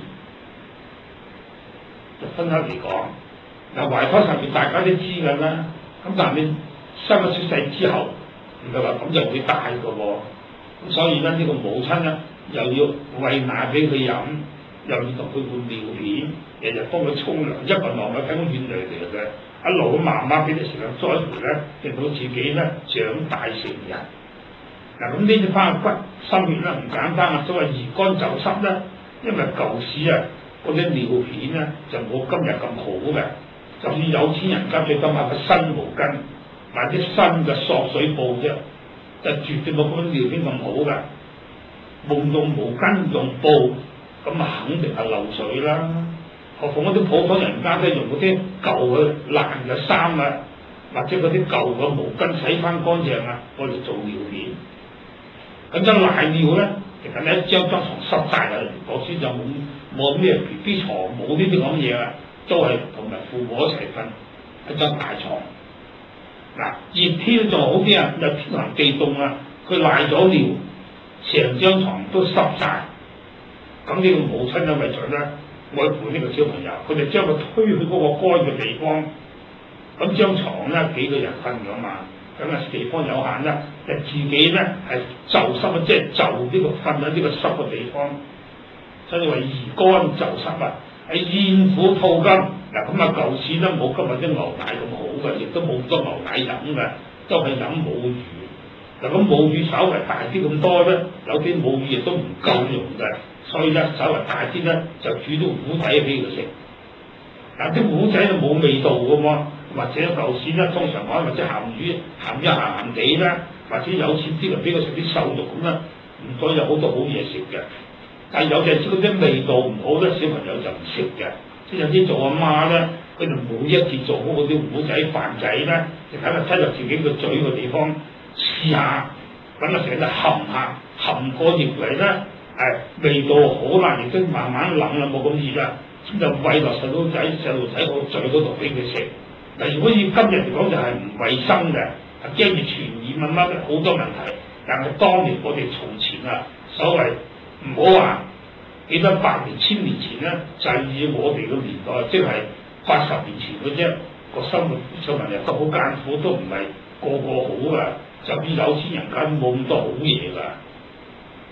就分開嚟講。嗱，懷胎十月大家都知㗎啦，咁但係你生咗出世之後，唔係話咁就會大㗎喎。咁所以咧，呢個母親咧又要餵奶俾佢飲，又要同佢換尿片，日日幫佢沖涼，一個浪咪睇到遠嚟嚟嘅，一路咁慢慢俾啲時間栽培咧，令到自己咧長大成人。嗱，咁呢啲翻骨心血咧唔簡單啊，所謂兒乾袖濕咧，因為舊時啊嗰啲尿片咧就冇今日咁好嘅。就算有錢人家最多買個新毛巾，買啲新嘅索水布啫，就絕對冇嗰啲尿片咁好嘅。冇用毛巾用布，咁啊肯定係漏水啦。何況嗰啲普通人家都用嗰啲舊嘅爛嘅衫啊，或者嗰啲舊嘅毛巾洗翻乾淨啊，我哋做尿片。咁張瀨尿咧，其實咧一張張床濕晒啦，嗰時就冇冇咩 B B 床，冇呢啲咁嘢啊。都係同埋父母一齊瞓一張大床。嗱，熱天仲好啲啊，又天寒地凍啊，佢瀨咗尿，成張床都濕晒。咁呢個母親咧為咗咧愛護呢個小朋友，佢哋將佢推去嗰個乾嘅地方。咁張床咧幾個人瞓㗎嘛，咁啊地方有限啦，就自己咧係就濕啊，即係就呢個瞓喺呢個濕嘅地方，所以話兒乾袖濕啊。係厭苦吐甘。嗱，咁啊舊時咧冇今日啲牛奶咁好嘅，亦都冇咁多牛奶飲嘅，都係飲母乳。嗱，咁母乳稍為大啲咁多咧，有啲母乳亦都唔夠用嘅，所以咧稍為大啲咧就煮啲糊仔俾佢食。嗱，啲糊仔就冇味道嘅喎，或者舊時咧通常講或者鹹魚鹹一鹹鹹地啦，或者有錢啲就俾佢食啲瘦肉咁啦，唔該有好多好嘢食嘅。但係有陣時嗰啲味道唔好咧，小朋友就唔食嘅。即係有啲做阿媽咧，佢就每一次做好嗰啲糊仔飯仔咧，就喺度擠入自己個嘴個地方試下，揾個成日含下含過入嚟咧，係味道好啦，亦都慢慢冷啦，冇咁熱啦，咁就餵落細路仔細路仔個嘴嗰度俾佢食。嗱，如果以今日嚟講就係唔衞生嘅，係驚住傳染啊乜好多問題。但係當年我哋從前啊，所謂唔好話幾多百年千年前咧，就係以我哋個年代，即係八十年前嘅啫。個生活上面又都好艱苦，都唔係個個好噶。就啲有錢人家冇咁多好嘢噶。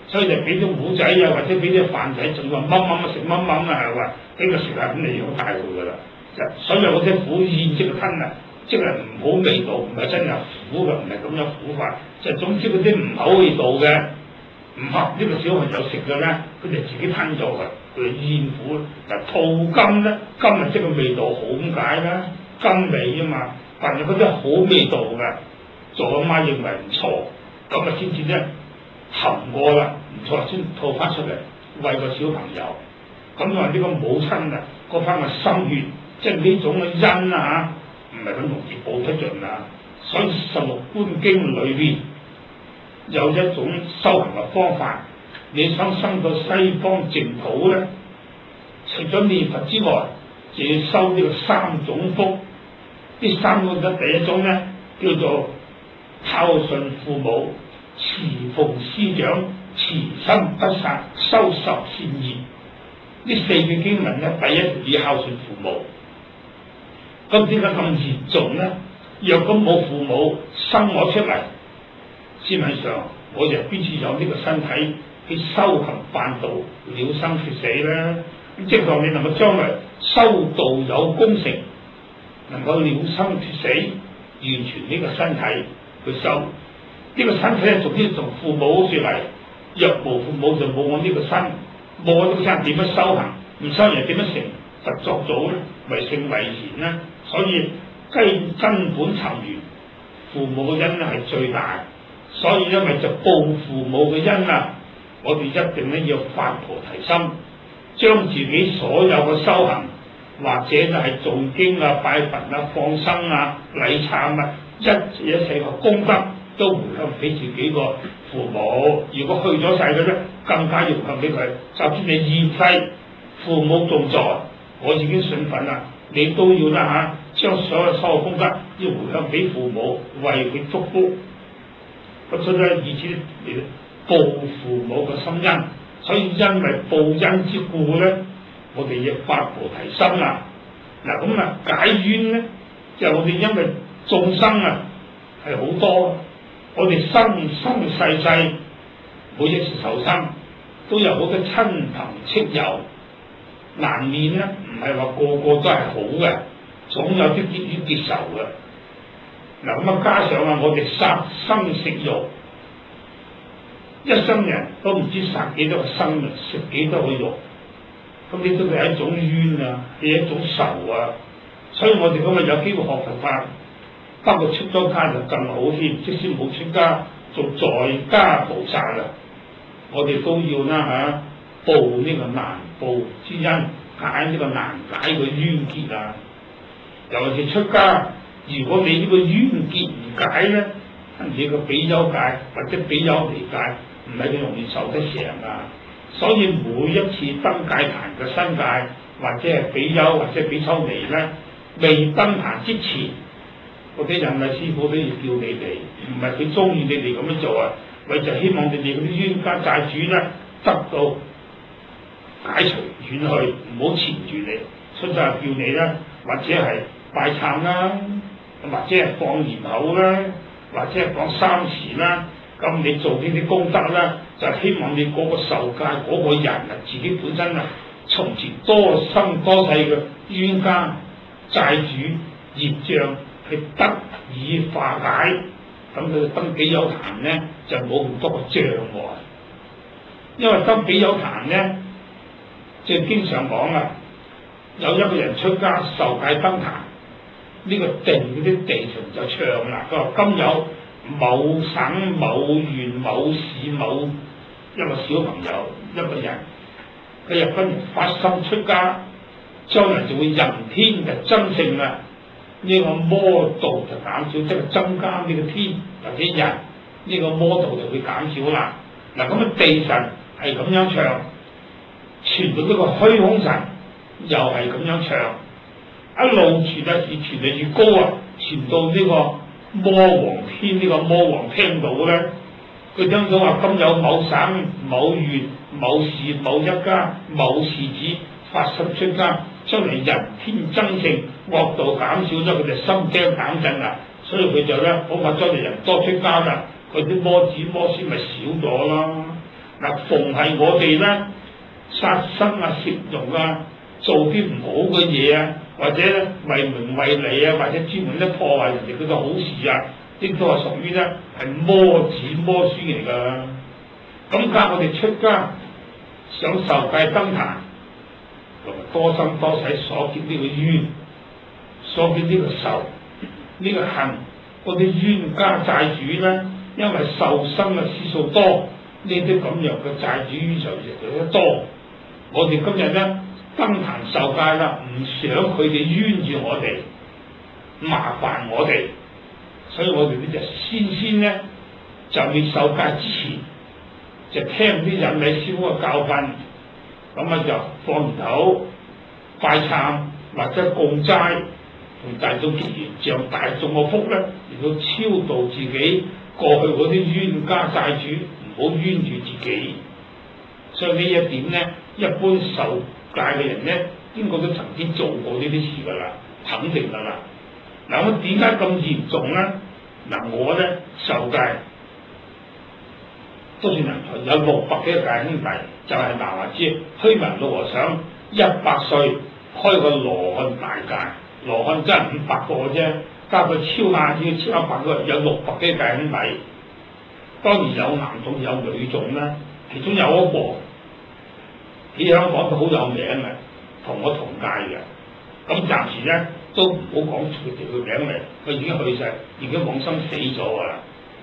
所以就俾啲糊仔啊，或者俾啲飯仔，仲話掹掹食掹掹啊，係話俾個時間咁你養大佢噶啦。所以嗰啲苦燕即係吞啊，即係唔好味道，唔係真係苦嘅，唔係咁樣苦法。就係總之嗰啲唔好味道嘅，唔合呢個小朋友食嘅咧，佢就自己吞咗佢，佢就厭苦。嗱，吐甘咧，甘啊即係個味道好咁解啦，甘味啊嘛。凡係嗰啲好味道嘅，做阿媽認為唔錯，咁啊先至咧含過啦，唔錯先吐翻出嚟餵個小朋友。咁話呢個母親啊，嗰翻個心血，即係呢種嘅因啊嚇，唔係咁容易補得盡啊。所以十六觀經裏邊有一種修行嘅方法，你想生到西方淨土咧，除咗念佛之外，就要修呢個三種福。呢三個咧，第一種咧叫做孝順父母、持奉師長、慈心不殺、修十善業。呢四句經文咧，第一要孝順父母。咁點解咁嚴重咧？若果冇父母生我出嚟，基本上我就邊處有呢個身體去修行辦道、了生脫死咧？咁即係話你能夠將來修道有功成，能夠了生脫死，完全呢個身體去修。呢、這個身體咧，總之從父母説嚟，若無父母就冇我呢個身，冇我呢個身點樣修行？唔修人點樣成佛作祖咧？為聖為賢咧？所以根根本尋源，父母嘅恩咧係最大。所以因為就報父母嘅恩啊，我哋一定咧要發菩提心，將自己所有嘅修行，或者就係誦經啊、拜佛啊、放生啊、禮懺啊，一一切個功德都回向俾自己個父母。如果去咗世嘅咧，更加要回向俾佢。就算你現世父母仲在，我已經信佛啦，你都要啦嚇，將所有修嘅功德要回向俾父母，為佢祝福。咁所以咧，以此嚟報父母嘅心恩。所以因為報恩之故咧，我哋要發菩提心啦。嗱咁啊，解冤咧，就係我哋因為眾生啊係好多，我哋生生世世每一次受生都有好多親朋戚友，難免咧唔係話個個都係好嘅，總有啲結冤結仇嘅。嗱咁啊，加上啊，我哋殺生食肉，一生人都唔知殺幾多個生命，食幾多個肉，咁呢都係一種冤啊，係一種仇啊。所以我哋今日有機會學佛法，包括出咗家就更好添，即使冇出家做在家菩薩啊，我哋都要啦嚇報呢個難報之恩，解呢個難解嘅冤結啊。尤其是出家，如果你呢個冤結唔解咧，你個比丘戒或者比丘尼戒唔係咁容易受得成啊。所以每一次登戒壇嘅新戒或者係比丘或者比丘尼咧，未登壇之前，嗰啲人啊師傅都要叫你哋，唔係佢中意你哋咁樣做啊，為就希望你哋嗰啲冤家債主咧得到解除遠去，唔好纏住你，所以就係叫你咧，或者係拜懺啦，或者係放焰口啦，或者係講三時啦，咁你做呢啲功德啦，就希望你嗰個受戒嗰個人啊，自己本身啊，從前多生多世嘅冤家債主業障係得以化解，咁佢登比丘壇咧就冇咁多個障礙。因為登比丘壇咧，即係經常講啊，有一個人出家受戒登壇，呢、這個地嗰啲地神就唱啦。佢話今有某省某縣某市某一個小朋友一個人，佢入今發心出家，將來就會人天嘅增盛啊！呢、這個魔道就減少，即係增加呢個天或者人，呢、這個魔道就會減少啦。嗱咁啊，地神係咁樣唱，傳到呢個虛空神又係咁樣唱，一路傳啊，越傳就越高啊，傳到呢個魔王天，呢、這個魔王聽到咧，佢聽到話今有某省某縣某市某一家某氏子發心出家，將嚟人天增盛，惡道減少咗，佢就心驚膽震啦，所以佢就咧好怕將嚟人多出家啦，佢啲魔子魔孫咪少咗咯。 嗱，逢係我哋咧殺生啊、褻瀆啊，做啲唔好嘅嘢啊，或者咧為名為利啊，或者專門咧破壞人哋嗰個好事啊，呢都係屬於咧係魔子魔孫嚟㗎。咁家我哋出家想受戒登壇，同埋多生多世所結呢個冤，所結呢個仇，呢、這個恨，嗰啲冤家債主咧，因為受生嘅次數多，呢啲咁樣嘅債主冤仇越嚟越多。我哋今日咧登壇受戒啦，唔想佢哋冤住我哋，麻煩我哋，所以我哋呢就先先咧就未受戒之前，就聽啲引禮師傅嘅教訓，咁啊就放完頭拜懺或者供齋，同大眾結緣，讓大眾嘅福咧，嚟到超度自己過去嗰啲冤家債主，唔好冤住自己。所以呢一點咧，一般受戒嘅人咧，應該都曾經做過呢啲事㗎啦，肯定㗎啦。嗱，我點解咁嚴重咧？嗱，我咧受戒都算人才，有六百幾個戒兄弟，就係南華寺虛雲老和尚一百歲開個羅漢大戒，羅漢真係五百個啫，加佢超下要超一百個，有六百幾個戒兄弟。當然有男眾有女眾啦，其中有一個喺香港都好有名嘅，同我同戒嘅。咁暫時咧都唔好講佢哋嘅名嚟，佢已經去世，已經往生死咗㗎啦。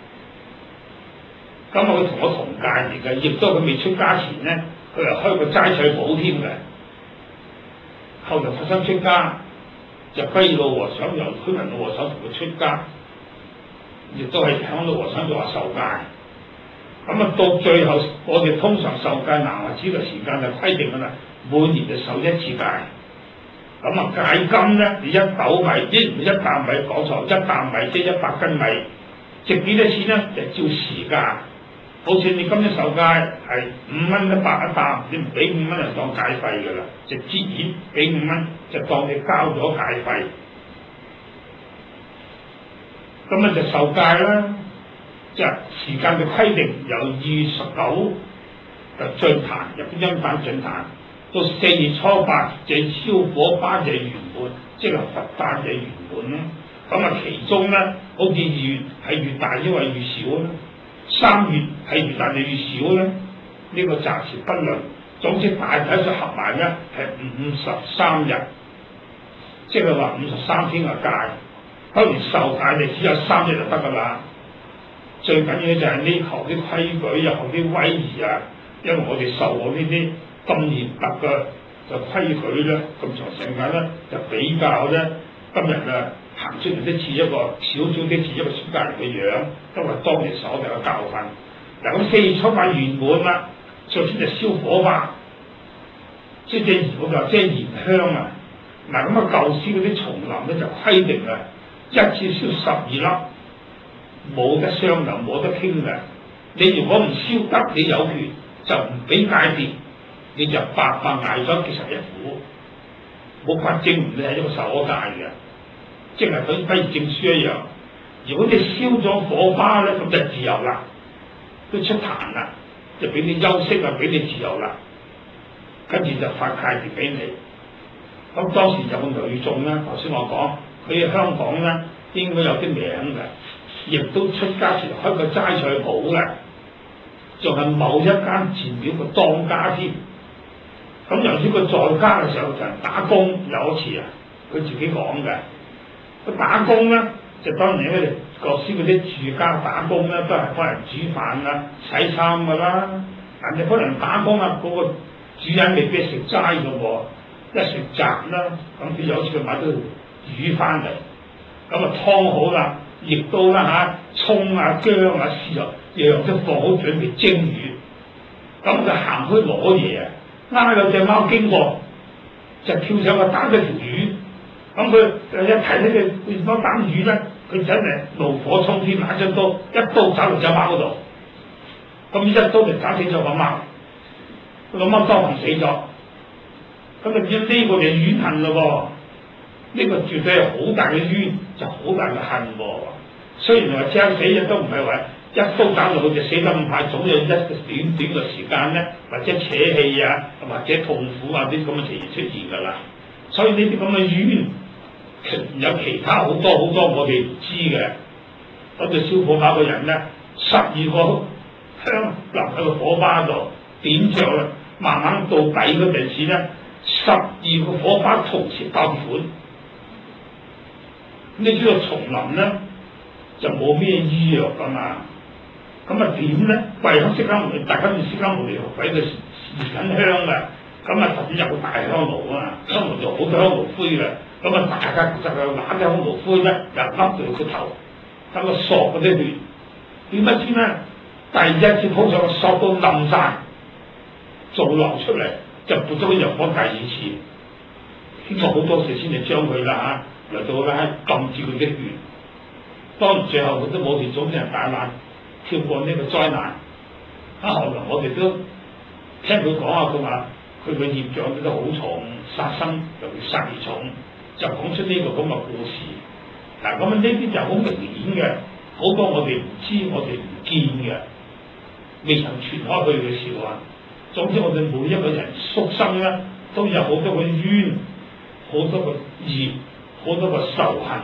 咁佢同我同戒嚟嘅，亦都佢未出家前咧，佢又開個齋菜鋪添嘅。後來發生出家，就歸老和尚由虛雲老和尚同佢出家，亦都係響老和尚度話受戒。咁啊，到最後我哋通常受戒南華寺嘅時間就規定㗎啦，每年就受一次戒。咁啊，戒金咧，你一斗米，即唔係一擔米，講錯，一擔米即係一百斤米，值幾多錢咧？就照時價。好似你今日受戒係五蚊一百一擔，你唔俾五蚊就當戒費㗎啦，就折現俾五蚊就當你交咗戒費。咁啊就受戒啦，就時間嘅規定由二月十九就進壇，入邊陰壇進壇，到四月初八就燒火花就圓滿，即係佛誕就圓滿啦。咁啊其中咧，好似二月係越大，因為越少啦。三月係越大就越少咧，呢、這個暫時不論。總之大體上合埋咧係五十三日，即係話五十三天嘅戒。當然受戒就只有三日就得㗎啦。最緊要就係呢學啲規矩，又學啲威儀啊。因為我哋受過呢啲咁嚴格嘅就規矩咧，咁長時間咧就比較咧今日啊行出嚟都似一個少少啲似一個出家人嘅樣，因為當年所受嘅教訓。嗱，咁四月初八圓滿啦，首先就燒火花，即係我就即係燃香啊！嗱，咁啊舊時嗰啲叢林咧就規定啊，一次燒十二粒，冇得商量，冇得傾嘅。你如果唔燒得，你有權就唔俾戒別，你就白白捱咗幾十日苦，冇法證明你係一個受咗戒嘅。即係佢畢業證書一樣。如果你燒咗火花咧，咁就自由啦，都出壇啦，就俾你休息啊，俾你自由啦。跟住就發戒條俾你。咁當時有個女眾咧，頭先我講，佢喺香港咧應該有啲名嘅，亦都出家前開個齋菜鋪嘅，仲係某一間寺廟嘅當家添。咁由於佢在家嘅時候就打工，有一次啊，佢自己講嘅。佢打工咧，就當然咧，各師嗰啲住家打工咧，都係幫人煮飯啊、洗衫噶啦。但係可能打工啊，嗰、那個主人未必食齋嘅喎，一食雜啦。咁佢有次佢買到魚翻嚟，咁啊湯好啦，亦都啦嚇，葱啊、薑啊、豉油，樣樣都放好準備蒸魚。咁佢行開攞嘢啊，啱有隻貓經過，就跳上去打咗條魚。咁佢一睇呢隻貓打魚咧，佢真係怒火沖天，拿張刀一刀斬落隻貓嗰度。咁一刀就斬死咗個貓，個貓當場死咗。咁啊，呢個就怨恨咯喎，呢、這個絕對係好大嘅冤，就好大嘅恨喎。雖然話將死亦都唔係話一刀斬落去就死得咁快，總有一個短短嘅時間咧，或者扯氣啊，或者痛苦啊啲咁嘅情形出現㗎啦。所以呢啲咁嘅冤，有其他好多好多我哋唔知嘅。嗰隻燒火把嘅人咧，十二個香淋喺個火把度點着啦，慢慢到底嗰陣時咧，十二個火把同時爆款。呢啲個叢林咧就冇咩醫藥㗎嘛，咁啊點咧？為咗釋迦牟尼，大家都釋迦牟尼喺度燃緊香㗎，咁啊特別有個大香爐啊，香爐就好多香爐灰嘅，咁啊大家就係揦啲香爐灰咧，又笠住個頭，等佢索嗰啲血。點不知咧？第一次鋪上去索到冧晒，做流出嚟就撥咗個藥方第二次，經過好多時先至將佢啦嚇嚟到咧禁住佢啲血。當然最後佢都冇事，總之係大難跳過呢個災難。啊，後來我哋都聽佢講下，佢話佢個業障都好重，殺生尤其殺業重，就講出呢個咁嘅故事。嗱，咁啊呢啲就好明顯嘅，好多我哋唔知、我哋唔見嘅，未曾傳開去嘅笑話。總之我哋每一個人宿生咧，都有好多個冤，好多個業，好多個仇恨。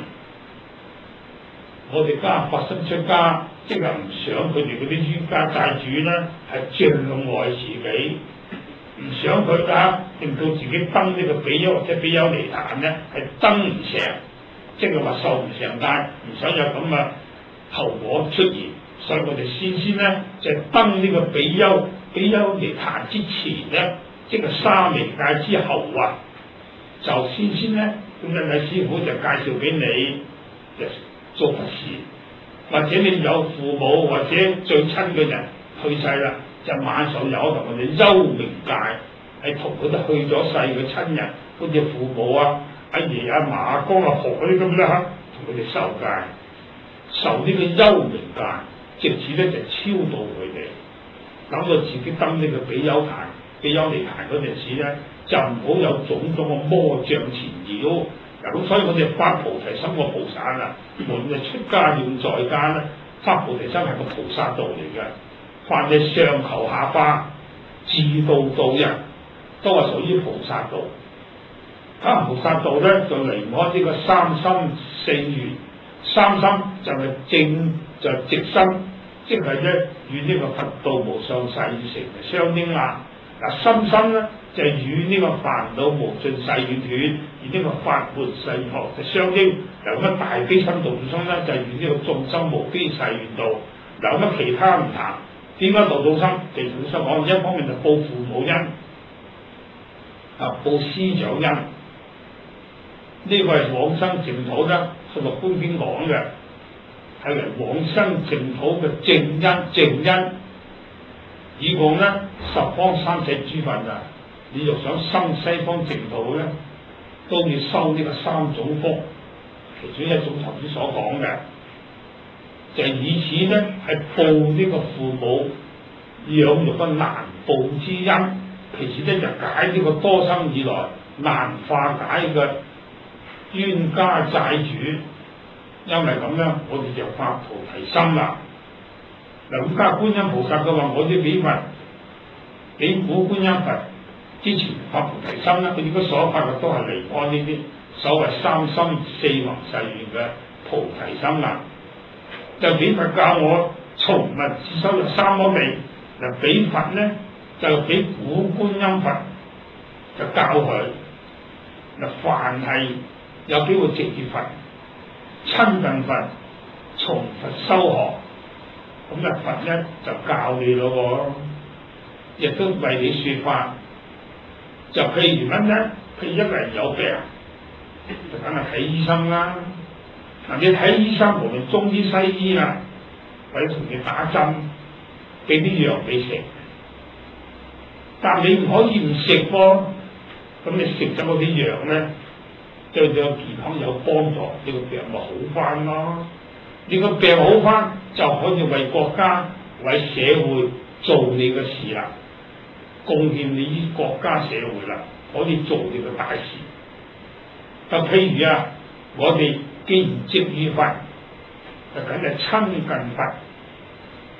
我哋家發生出家，即係唔想佢哋嗰啲冤家債主咧係障礙自己，唔想佢家令到自己登呢個比丘或者比丘尼壇咧係登唔成，即係話受唔成戒，唔想有咁嘅後果出現。所以我哋先先咧就係登呢個比丘比丘尼壇之前咧，即係沙彌戒之後啊，就先先咧咁樣嘅師傅就介紹俾你就做佛事，或者你有父母或者最親嘅人去世啦，就晚上有同我哋幽冥戒，係同佢哋去咗世嘅親人，好似父母啊、阿爺阿嫲阿公阿婆嗰啲咁啦，同佢哋受戒，受呢個幽冥戒，直至咧就超度佢哋，等到自己登呢個比丘壇、比丘尼壇嗰陣時咧，就唔好有種種嘅魔障纏繞。嗱，咁所以我哋發菩提心個菩薩啊，無論係出家定在家咧，發菩提心係個菩薩道嚟嘅。凡係上求下化、自度度人，都係屬於菩薩道。啊，菩薩道咧就離唔開呢個三心四願。三心就係正就係、直心，即係咧與呢個佛道無上誓願成相應啦。嗱，心心咧就係與呢個煩惱無盡誓願斷，與呢個法門誓願學就相應。有乜大悲心度眾生咧，就係與呢個眾生無邊誓願度。有乜其他唔談？點解度眾生？其實我想講，一方面就報父母恩，啊報師長恩。呢、這個係往生淨土咧，《六觀經》講嘅，係嚟往生淨土嘅正因正因。以往咧十方三世諸佛啊，你若想生西方淨土咧，都要修呢個三種福，其中一種頭先所講嘅，就係、是、以此咧係報呢個父母養育嘅難報之恩，其次咧就解呢個多生以來難化解嘅冤家債主。因為咁樣，我哋就發菩提心啦。嗱，咁家觀音菩薩佢話：我哋俾佛俾古觀音佛之前發菩提心啦，佢應該所發嘅都係離開呢啲所謂三心四弘誓願嘅菩提心啦。就俾佛教我從物自修入三摩地，嗱俾佛咧就俾古觀音佛就教佢。嗱，凡係有機會直接佛親近佛，從佛修學。咁啊，佛咧就教你咯喎，亦都為你説法。就譬如乜咧？譬如一個人有病，就梗係睇醫生啦。嗱，你睇醫生，無論中醫西醫啊，或者同你打針，俾啲藥你食。但你唔可以唔食喎。咁你食咗嗰啲藥咧，對你個健康有幫助，你個病咪好翻咯。你個病好翻，就可以為國家、為社會做你嘅事啦，貢獻你於國家社會啦，可以做你嘅大事。就譬如啊，我哋既然積於佛，就梗係親近佛，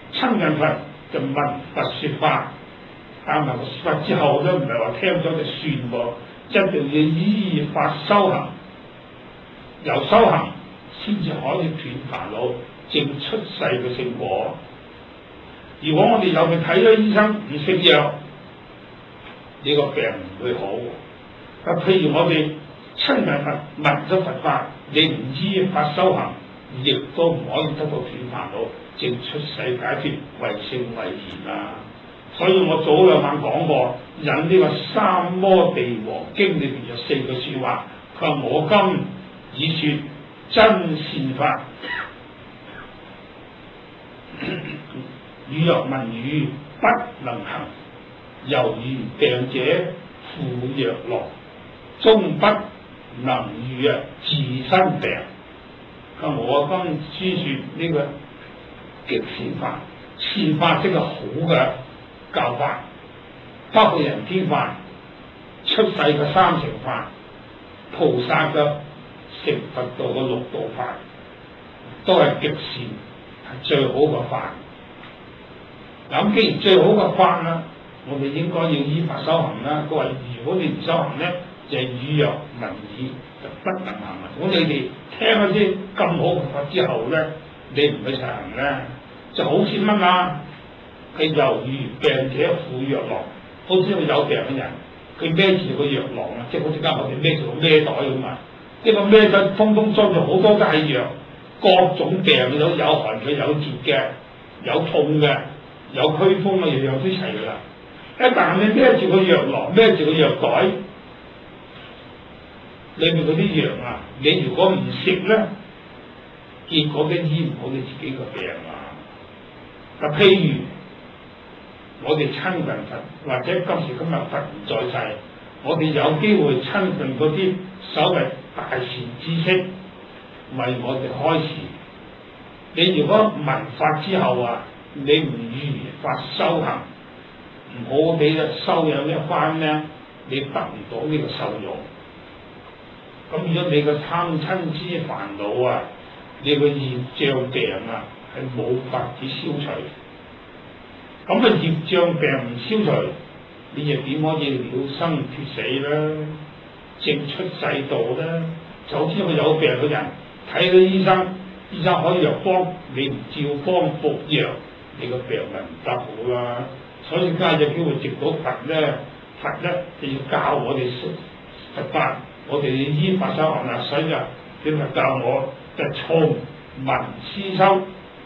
親近佛就聞佛説法，但聞佛説法之後咧，唔係話聽咗就算喎，一定要依法修行，由修行先至可以斷煩惱，證出世嘅聖果。如果我哋有去睇咗醫生唔食藥，呢個病唔會好。啊，譬如我哋親近佛聞咗佛法，你唔依法修行，亦都唔可以得到斷煩惱，證出世解脫，為聖為賢啊！所以我早兩晚講過，引呢個《三摩地王經》裏邊有四句説話，佢話我今已説真善法，汝若聞語不能行，猶如病者服藥落，終不能愈啊自身病。佢話我今書説呢個極善法，善法即係好嘅教法，包括人天法、出世嘅三乘法、菩薩嘅成佛道嘅六道法，都係極善，係最好嘅法。咁既然最好嘅法啦，我哋應該要依法修行啦。佢話如果你唔修行咧，就係語若聞耳就不能行啦。咁你哋聽嗰啲咁好嘅法之後咧，你唔去實行咧，就好似乜啊？佢猶如病者負藥囊，好似個有病嘅人，佢孭住個藥囊啊，即係好似家我哋孭住個孭袋咁啊。呢個孭袋通通裝住好多都係藥，各種病有有寒嘅、有熱嘅、有痛嘅、有驅風嘅，樣樣都齊噶啦。一旦你孭住個藥囊，孭住個藥袋，裏面嗰啲藥啊，你如果唔食咧，結果都醫唔好你自己個病啊。嗱，譬如我哋親近佛，或者今時今日佛唔在世，我哋有機會親近嗰啲所謂大善知識，為我哋開示。你如果聞法之後啊，你唔如法修行，唔好地嘅修養一番咧，你得唔到呢個受用。咁如果你個貪嗔痴煩惱啊，你個業障病啊，係冇法子消除。咁啊業障病唔消除，你又點可以了生脫死咧？證出世道咧？就好似個有病嘅人睇到醫生，醫生可以藥方，你唔照方服藥，你個病咪唔得好啦。所以家有機會接到佛咧，佛咧就要教我哋佛法，我哋要依法修行啦。所以啊，佢咪教我就係從聞思修。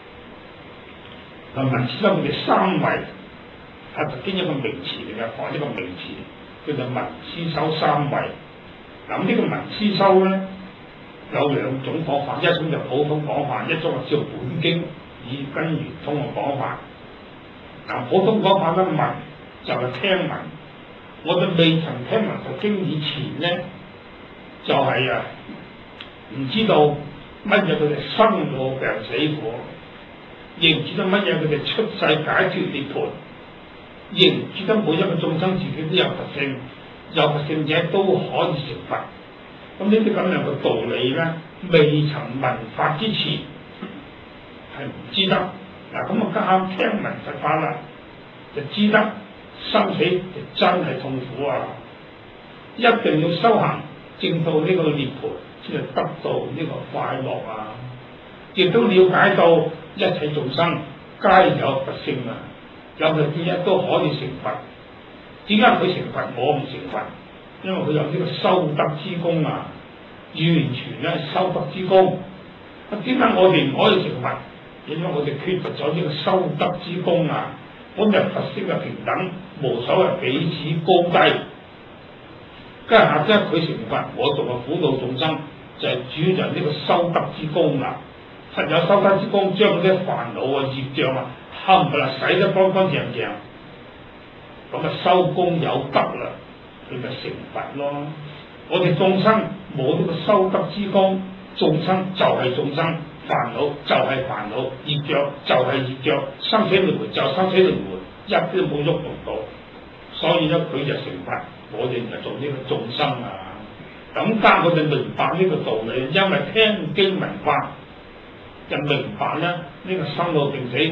嗱，聞思修佢哋三位係特經一個名詞嚟嘅，講一個名詞叫做聞思修三位。咁呢個聞思修咧有兩種講法，一種就普通講法，一種係照本經以根圓通嘅講法。嗱，普通講法咧聞就係聽聞，我哋未曾聽聞佛經以前咧，就係、是、啊唔知道乜嘢佢哋生老病死苦，亦唔知道乜嘢佢哋出世解脫涅槃，亦唔知道每一個眾生自己都有佛性，有佛性者都可以成佛。咁呢啲咁樣嘅道理咧，未曾聞法之前係唔知得。嗱，咁啊家下聽聞佛法啦，就知得生死就真係痛苦啊！一定要修行，證到呢個涅槃，先係得到呢個快樂啊！亦都了解到一切眾生皆有佛性啊，有佢啲一都可以成佛。點解佢成佛，我唔成佛？因為佢有呢個修德之功啊，完全咧修德之功。啊，點解我哋唔可以成佛？因為我哋缺乏咗呢個修德之功啊！我哋佛性嘅平等，無所謂彼此高低。家下即係佢成佛，我做個苦惱眾生，就係、是、主要就係呢個修德之功啦。佛有修德之功，將嗰啲煩惱啊、業障啊，冚唪唥洗得乾乾淨淨。咁啊，修功有德啦，佢咪成佛咯。我哋眾生冇呢個修德之功，眾生就係眾生。煩惱就係煩惱，業障就係業障，生死輪迴就生死輪迴，一啲都冇喐動到。所以咧，佢就成佛，我哋就做呢個眾生啊。咁加我哋明白呢個道理，因為聽經聞法就明白咧，呢、這個生老病死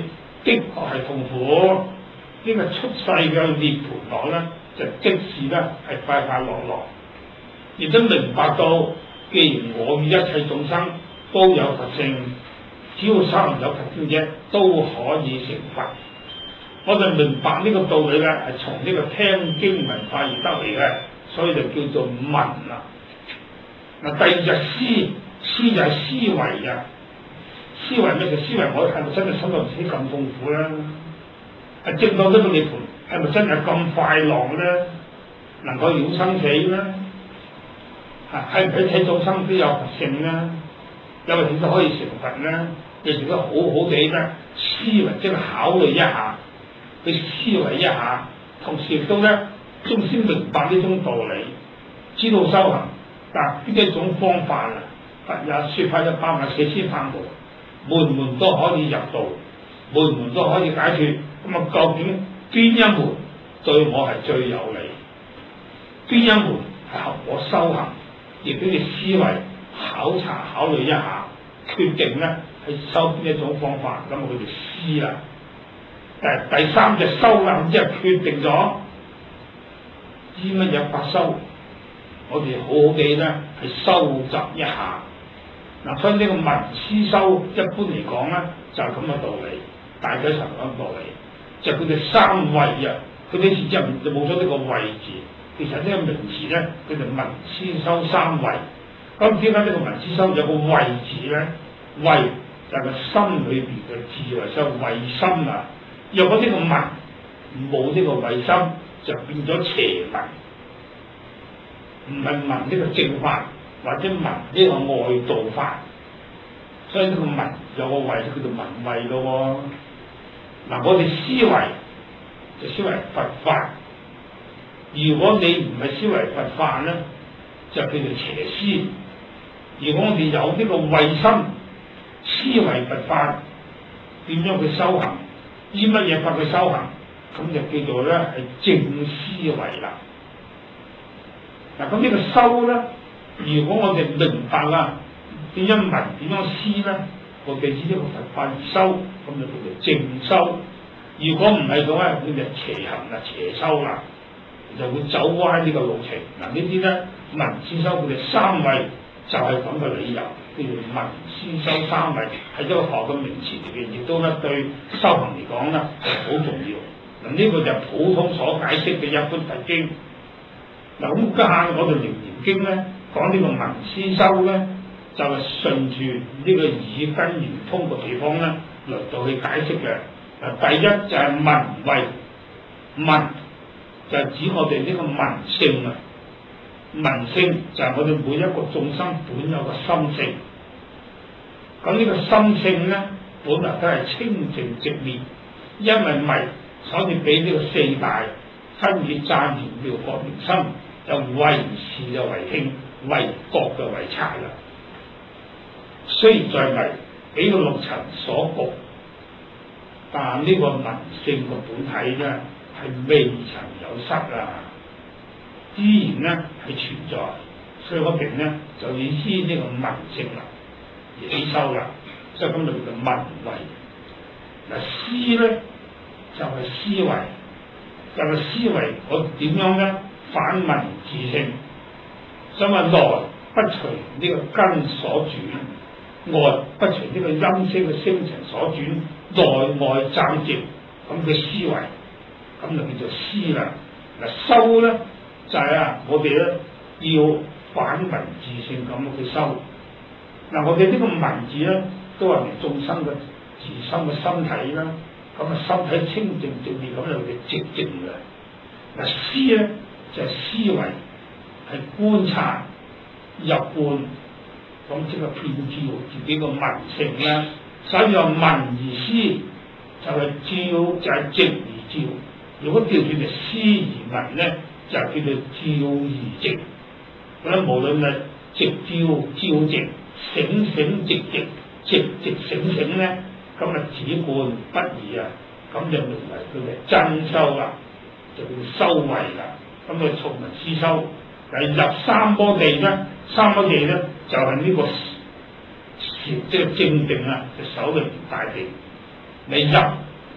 的確係痛苦。呢、這個出世嘅涅槃樂咧，就即使咧係快快樂樂，亦都明白到，既然我與一切眾生都有佛性，只要修行有佛性嘅都可以成佛。我哋明白呢個道理咧，係從呢個聽經聞法而得嚟嘅，所以就叫做聞啦。嗱，第二就思，思就係思維啊。思維咩？就思維我係咪真係生到自己咁痛苦咧？係證到呢個涅槃係咪真係咁快樂咧？能夠了生死咧？係唔係一切眾生都有佛性咧？有冇點都可以成佛咧？你做得好好地咧，思維即係考慮一下，去思維一下，同時亦都咧，終先明白呢種道理，知道修行，但邊一種方法啊？佛也説法一百萬四千法門，門門都可以入道，門門都可以解決。咁啊，究竟邊一門對我係最有利？邊一門係合我修行？亦都要思維考察考慮一下，決定咧係修邊一種方法。咁佢哋思啦。誒，第三隻修啦，咁即係決定咗知乜嘢法修，我哋好好地咧係收集一下。嗱，分呢個聞思修，一般嚟講咧就係咁嘅道理，大體上咁嘅道理，就佢哋三位啊，佢哋詞之後就冇咗呢個位字。其實呢個名詞咧，佢就聞思修三位。咁點解呢個聞思修有個慧字咧？慧就係個心裏邊嘅智慧，所以慧心啊。若果呢個聞冇呢個慧心，就變咗邪聞，唔係聞呢個正法，或者聞呢個外道法。所以呢個聞有個慧，就叫做聞慧咯喎。嗱，我哋思維就思維佛法。如果你唔係思維佛法咧，就叫做邪思。如果我哋有呢個慧心，思維佛法，點樣去修行？依乜嘢法去修行？咁就叫做咧係正思維啦。嗱，咁呢個修咧，如果我哋明白啦，點樣聞點樣思咧，我哋以呢個佛法而修，咁就叫做正修。如果唔係嘅話，咁就邪行啦、邪修啦。就會走歪呢個路程。嗱，呢啲咧聞思修佢哋三位就係咁嘅理由，叫做聞思修三位係一個學嘅名詞嚟嘅，亦都咧對修行嚟講咧係好重要。嗱，呢個就係普通所解釋嘅一般佛經。嗱，咁家下我哋《楞嚴經》咧講呢個聞思修咧，就係順住呢個耳根圓通嘅地方咧嚟到去解釋嘅。嗱，第一就係聞慧，聞就係指我哋呢個聞性啊，聞性就係我哋每一個眾生本有嘅心性。咁呢個心性咧，本來都係清淨直滅，因為迷，所以俾呢個四大分別讚言妙覺名心，就為視就為聽，為覺就為察啦。雖然在迷，俾個六塵所局，但呢個聞性嘅本體咧，係未曾有失啊，依然咧係存在，所以我哋咧就要依呢個聞性啦，而起修啦，所以咁就叫做聞慧。嗱，思咧就係、是、思維，就係、是、思維我點樣咧反聞自性，所以話來不隨呢個根所轉，外不隨呢個音聲嘅聲塵所轉，內外暫靜咁嘅思維。咁就叫做思啦。嗱，修咧就係、是、啊，我哋咧要反聞自性咁去修。嗱，我哋呢個聞字咧都係眾生嘅自身嘅身體啦。咁啊，身體清淨直滅，咁就叫寂靜嘅。嗱，思咧就係、是、思維，係觀察入觀，咁即係遍照自己個聞性啦。所以話聞而思，就係、是、照就係、是、寂而照。如果調轉嚟思而聞咧，就叫做照而寂。咁咧，無論係寂照、照寂、醒醒寂寂、寂寂醒醒咧，咁啊止觀不二啊，咁就認為佢係真修啦，就叫修慧啦。咁啊，從聞思修，但係入三摩地咧，三摩地咧就係、是、呢、這個禪即係正定啊，就守住大定。你入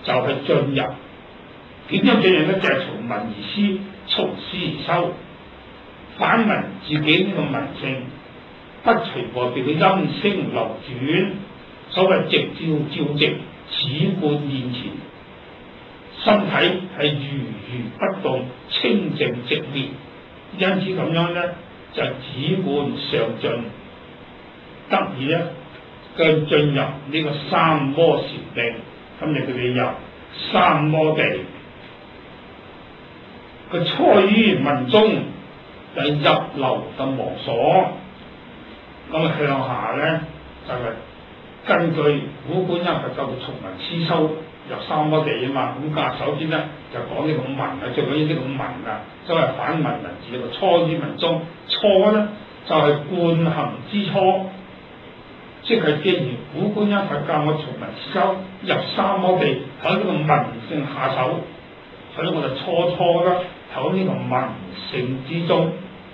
就係、是、進入。點樣進入咧？就係、是、從文而思，從思而修，反問自己呢個文性，不隨外邊嘅音聲流轉。所謂直照照直，此觀現前。身體係如如不動，清淨直滅。因此咁樣咧，就只觀上進，得以咧嘅進入呢個三摩禪定。咁就佢哋入三摩地。佢初於文中，就係入流嘅忘所。咁啊向下咧就係、是、根據古觀音佛教嘅從文思修入三摩地啊嘛。咁家首先咧就講呢個文啊，最緊要呢個文啊，所謂反問文字個初於文中。初咧就係、是、觀行之初，即係既然古觀音佛教我從文思修入三摩地，喺呢個文性下手，所以我哋初初咧喺呢個文性之中，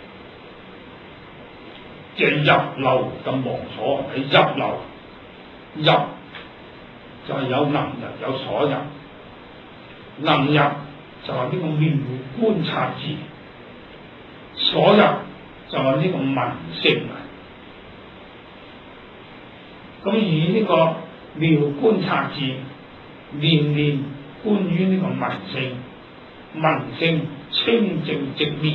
即係入流嘅忘所。係入流，入就係有能入有所入，能入就係呢個妙觀察智，所入就係呢個文性啊。咁以呢個妙觀察智，念念觀於呢個文性，文性清淨直滅。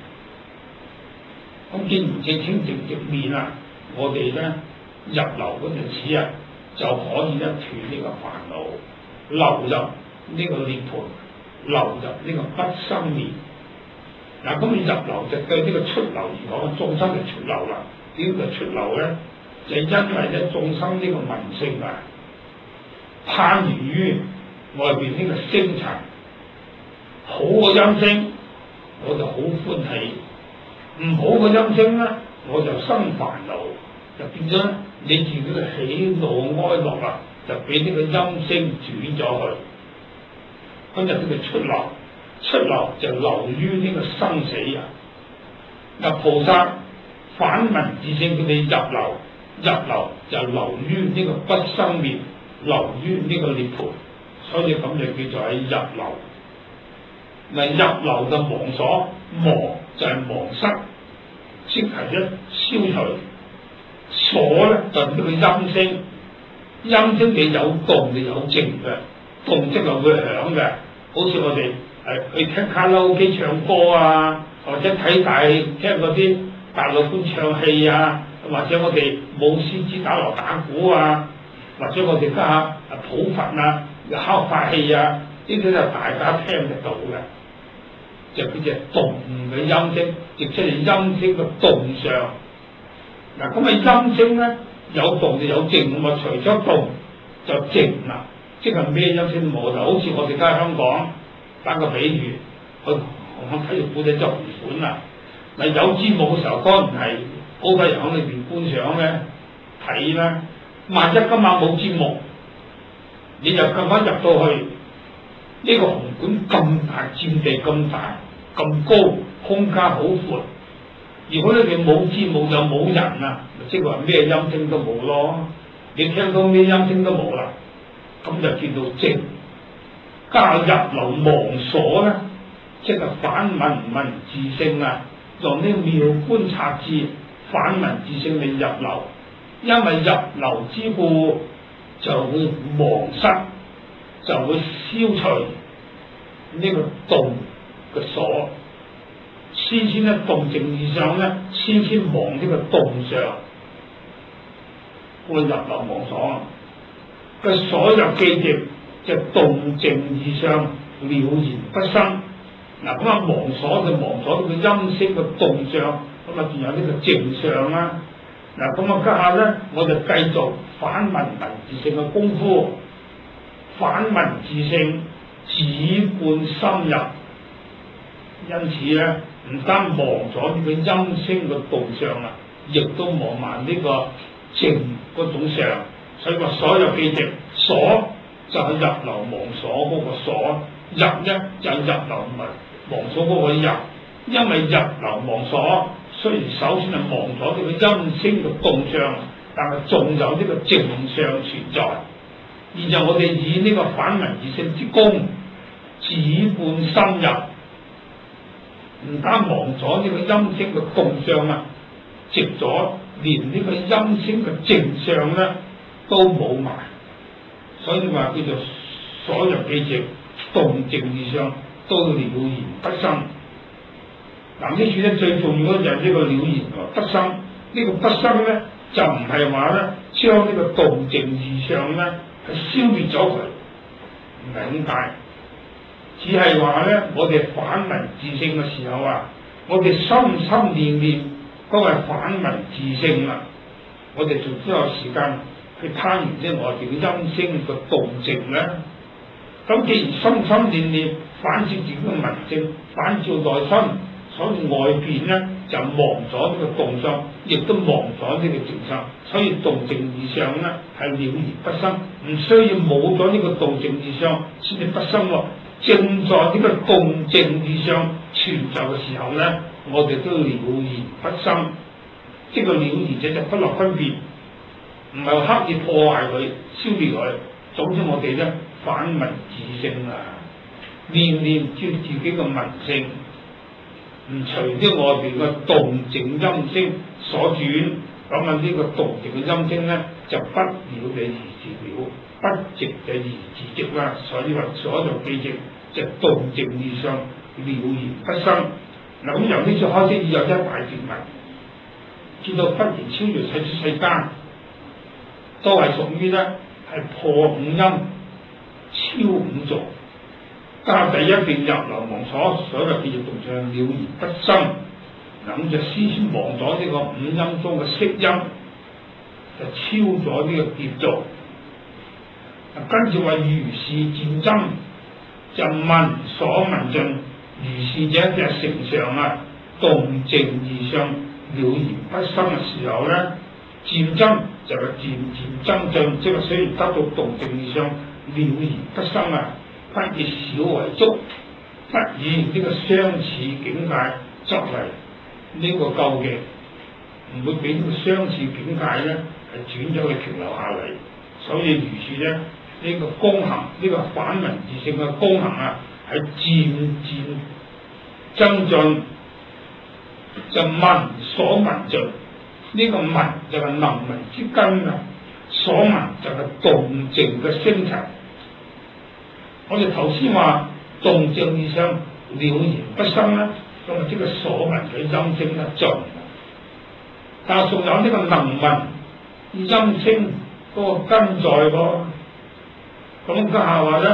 咁既然正清淨直滅啊，我哋咧入流嗰陣時啊，就可以咧斷呢個煩惱，流入呢個涅槃，流入呢個不生滅。嗱，咁你入流就對呢個出流而講，眾生就出流啦。點解出流咧？就因為咧眾生呢個文性啊，攀緣於外邊呢個聲塵，好嘅音聲我就好歡喜，唔好嘅音聲咧我就生煩惱，就變咗你自己嘅喜怒哀樂啊，就俾呢個音聲轉咗去。咁就叫做出流，出流就流於呢個生死啊。嗱，菩薩反聞自性，佢哋入流。入流就流於呢個不生滅，流於呢個涅槃，所以咁就叫做喺入流。嗱，入流嘅忘所，忘就係忘失，即係一消除。所咧就係呢個音聲，音聲你有動就有靜嘅，動即係會響嘅。好似我哋係去聽卡拉 OK 唱歌啊，或者睇大聽嗰啲大陸官唱戲啊。或者我哋舞獅子打鑼打鼓啊，或者我哋家下普佛啊、敲法器啊，呢啲就大家聽得到嘅，就叫做動嘅音聲，亦即係音聲嘅動相。嗱，咁啊音聲咧有動就有靜，咁啊除咗動就靜啦，即係咩音聲都冇。就好似我哋家下香港打個比喻，去我睇住古仔就唔管啦。嗱，有節目嘅時候當然係好多人喺裏邊觀賞咧睇啦。萬一今晚冇節目，你就咁啱入到去呢、這個紅館咁大，佔地咁大咁高，空間好闊。如果你哋冇節目就冇人啊，即係話咩音聲都冇咯。你聽到咩音聲都冇啦，咁就叫做靜。加入流忘所咧，即係反問問自性啊，用呢個妙觀察智反問自性嚟入流。因為入流之故，就會忘失，就會消除呢個動嘅所。先先咧動靜而上咧，先先忘呢個動相。個入流忘所嘅所有記憶，就動靜而上，了然不生。嗱，咁啊忘所就忘咗呢個音聲嘅動相，咁啊仲有呢個靜相啦。嗱，咁啊家下咧，我就繼續反問文自性嘅功夫，反問自性，只觀深入。因此咧，唔單忘咗呢個音聲嘅動相啊，亦都忘埋呢個靜嗰種相。所以話所有記憶，所就係入流忘所嗰個所，入咧就係入流文忘所嗰個入。因為入流忘所，雖然首先係忘咗呢個音聲嘅動相，但係仲有呢個靜相存在。 然後我哋以呢個反文自性之功，自半深入，唔單忘咗呢個音聲嘅動相啊，直咗連呢個音聲嘅靜相咧都冇埋，所以話叫做所有記直動靜二相都了然不生。嗱，呢處咧最重要嘅就係呢個了然不生。呢、這個不生咧就唔係話咧將呢個動靜二相咧係消滅咗佢，唔係咁解，只係話咧我哋反文自性嘅時候啊，我哋心心念念都係反文自性啦，我哋仲都有時間去貪完啲我哋嘅音聲嘅動靜咧。咁既然心心念念反照自己嘅文性，反照內心，所以外邊咧就忘咗呢個動相，亦都忘咗呢個靜相，所以動靜二相咧係了然不生，唔需要冇咗呢個動靜二相先至不生喎。正在呢個動靜二相存在嘅時候咧，我哋都了然不生，即係個了然者就不落分別，唔係刻意破壞佢、消滅佢。總之我哋咧反文自性啊，念念照自己嘅文性，唔隨啲我哋嘅動靜音聲所轉，咁啊呢個動靜嘅音聲咧就不了理而自了，不直嘅而自直啦。所以話所有記直就動靜二相了然不生。嗱，咁由呢處開始已有一大段文，至到忽然超越世出世間，都係屬於咧係破五音、超五濁。加第一段入流忘所，所有記直動相了然不生。嗱，咁就先先忘咗呢個五音中嘅色音，就超咗呢個疊濁。跟住話如是漸增，就聞所聞盡，如是者就係成常啊，動靜二相了然不生嘅時候咧，漸增就係漸漸增進，即係雖然得到動靜二相了然不生啊，不以少為足，不以呢個相似境界作為呢個究竟，唔會俾呢個相似境界咧係轉咗去停留下嚟。所以如是咧，呢、這個功行，呢、這個反文自性嘅功行啊，係漸漸增進，就聞所聞盡。呢、這個聞就係能聞之根啊，所聞就係動靜嘅聲塵。我哋頭先話動靜二相了然不生啦，咁啊即係所聞嘅音聲咧盡，但係仲有呢個能聞音聲嗰個根在喎。咁家下話咧，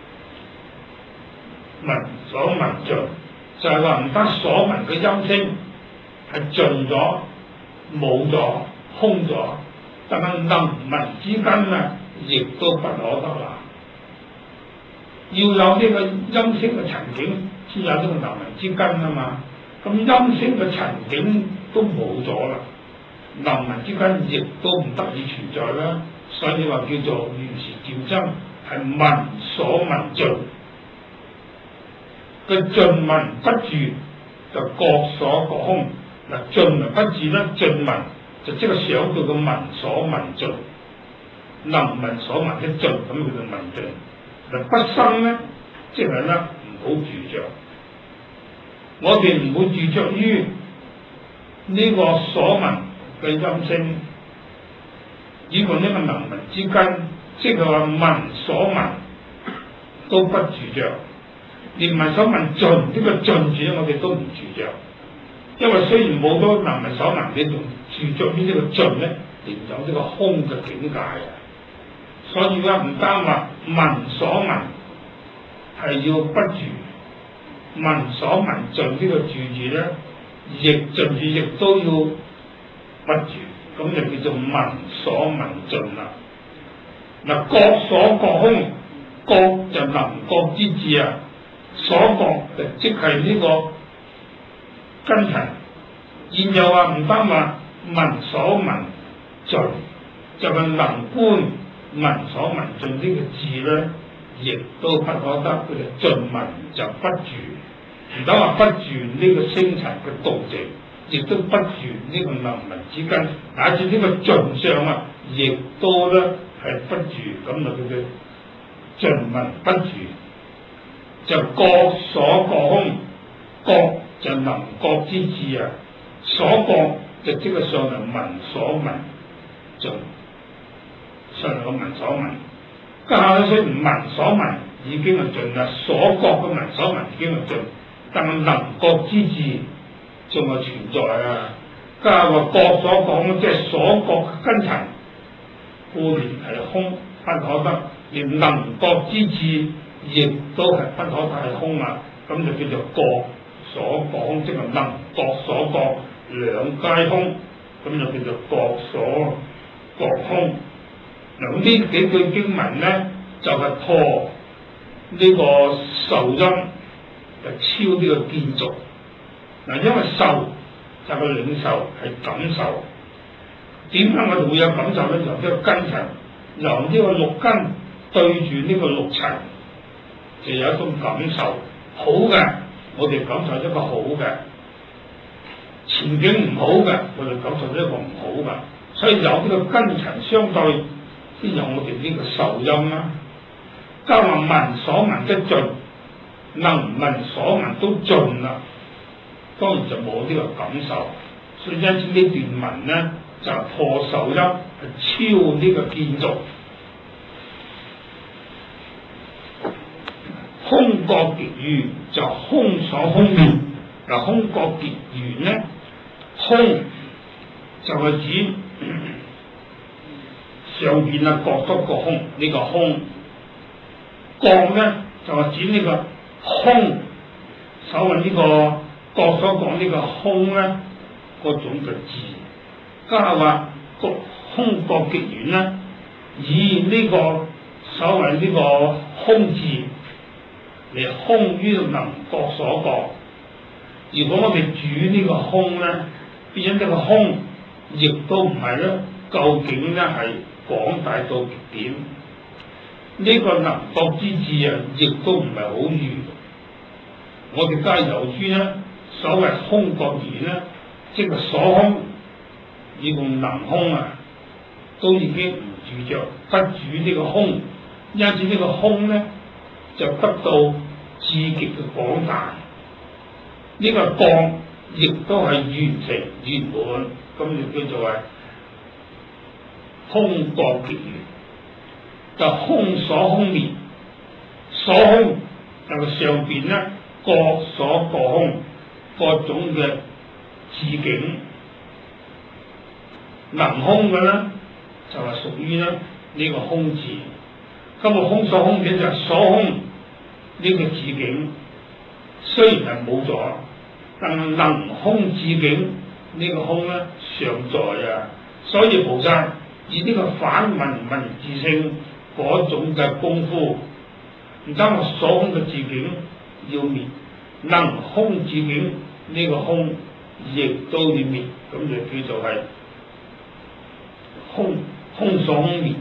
聞所聞盡，就係話唔單所聞嘅音聲係盡咗、冇咗、空咗，但係能聞之根啊，亦都不可得啦。要有呢個音聲嘅塵境，先有呢個能聞之根啊嘛。咁音聲嘅塵境都冇咗啦，能聞之根亦都唔得以存在啦。所以話叫做如是漸增，係聞所聞盡，佢盡聞不住就各所各空。嗱，盡聞不住咧，盡聞就即係想到個聞所聞盡，能聞所聞一盡，咁叫做聞盡。嗱，不生咧，即係咧唔好住着。我哋唔會住着於呢個所聞嘅音聲，以及呢個能聞之根，即係話聞所聞都不住着，連聞所聞盡呢個盡住我哋都唔住着。因為雖然冇咗能聞所聞，你仲住着於呢個盡咧，仍有呢個空嘅境界啊。所以咧，唔單話聞所聞係要不住，聞所聞盡呢個住字咧，亦盡住亦都要不住，咁就叫做聞所聞盡啦。嗱，各所各空，各就能覺之智啊，所覺就即係呢個根塵。現就話唔單話聞所聞盡，就係能觀聞所聞盡呢個字咧，亦都不可得。佢就盡聞就不住，唔等話不住呢個聲塵嘅動靜，亦都不住呢個能聞之根，乃至呢個盡相啊，亦都咧係不住，咁就叫做盡文不住，就各所各空，各就能覺之智啊，所覺就即係上人聞所聞盡，上人個聞所聞，家下咧所以聞所聞已經係盡啦，所覺嘅聞所聞已經係盡，但係能覺之智仲係存在啊。家下話各所講即係所覺嘅根塵，固然係空不可得，連能覺之智亦都係不可得係空啊，咁就叫做各所講，即係能覺所覺兩皆空，咁就叫做各所各空。嗱，咁呢幾句經文咧就係、是、破呢個受因，就超呢個見俗。嗱，因為受就係個領受係感受，點解我哋會有感受咧？由呢個根塵，由呢個六根對住呢個六塵，就有一種感受，好嘅，我哋感受一個好嘅；前景唔好嘅，我哋感受一個唔好嘅。所以有呢個根塵相對，先有我哋呢個受因啦。加話聞所聞得盡，能聞所聞都盡啦，當然就冇呢個感受。所以因此呢段文咧就係、破受因，係超呢個見俗。空覺極餘就空所空滅。嗱，空覺極餘咧，空就係指上邊啊覺得個空，呢、這個空覺咧就係指呢個空，所謂呢個覺所講呢個空咧嗰種嘅字，家下話個空覺極餘咧，以呢個所謂呢個空字嚟空於能覺所覺。如果我哋主呢個空咧，變咗呢個空，亦都唔係咧，究竟咧係廣大到極點？呢、這個能覺之智啊，亦都唔係好遠。我哋皆由於咧，所謂空覺餘咧，即係所空，以共能空啊，都已經唔住着，不主呢個空，因此呢個空咧就得到至極嘅廣大。呢、這個覺亦都係完成圓滿，咁就叫做係空覺極餘，就空所空滅，所空就上邊咧各所各空，各種嘅自境，能空嘅咧就係、是、屬於咧呢個空字。咁個空所空嘅就係所空呢個自境，雖然係冇咗，但能空自境呢個空咧尚在啊。所以菩薩以呢個反聞聞自性嗰種嘅功夫，唔單係所空嘅自境要滅，能空自境呢個空亦都要滅，咁就叫做係空空所空滅。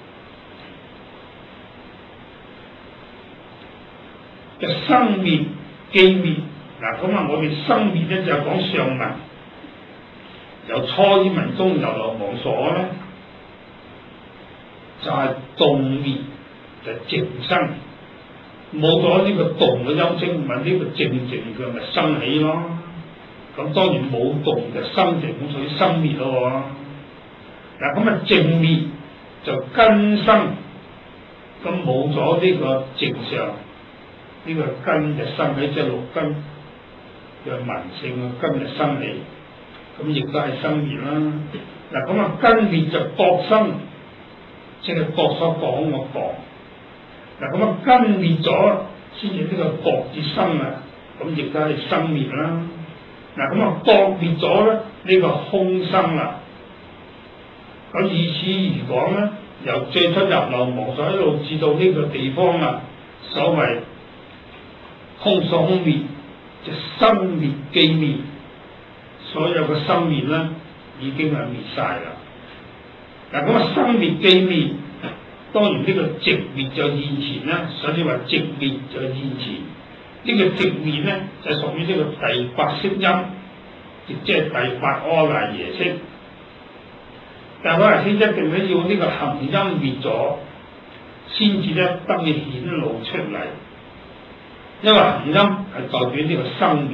嘅生滅記滅，嗱咁啊，我哋生滅咧就係講上文，由初依文中由來忘所咧，就係、是、動滅就靜生，冇咗呢個動嘅音聲，咪呢個靜靜嘅咪生起咯。咁當然冇動就生靜，咁所以生滅咯。嗱咁啊靜滅就根生，咁冇咗呢個靜上。呢個根就生起，即係六根嘅聞性嘅根就生起，咁亦都係生滅啦。嗱咁啊根滅就覺生，即係覺所講個覺。嗱咁啊根滅咗，先至呢個覺字生啊，咁亦都係生滅啦。嗱咁啊覺滅咗咧，呢、這個空生啦。咁以此而講咧，由最初入流無所一路至到呢個地方啊，所謂空所空滅，就生滅記滅，所有嘅生滅咧已經係滅晒啦。嗱咁啊生滅記滅，當然呢個寂滅就現前啦。所以話寂滅就現前，這個、呢個寂滅咧就屬於呢個第八識音，亦即係第八阿賴耶識。 但係嗰陣時一定咧要呢個行音滅咗，先至咧得以顯露出嚟。因為行音係代表呢個生滅，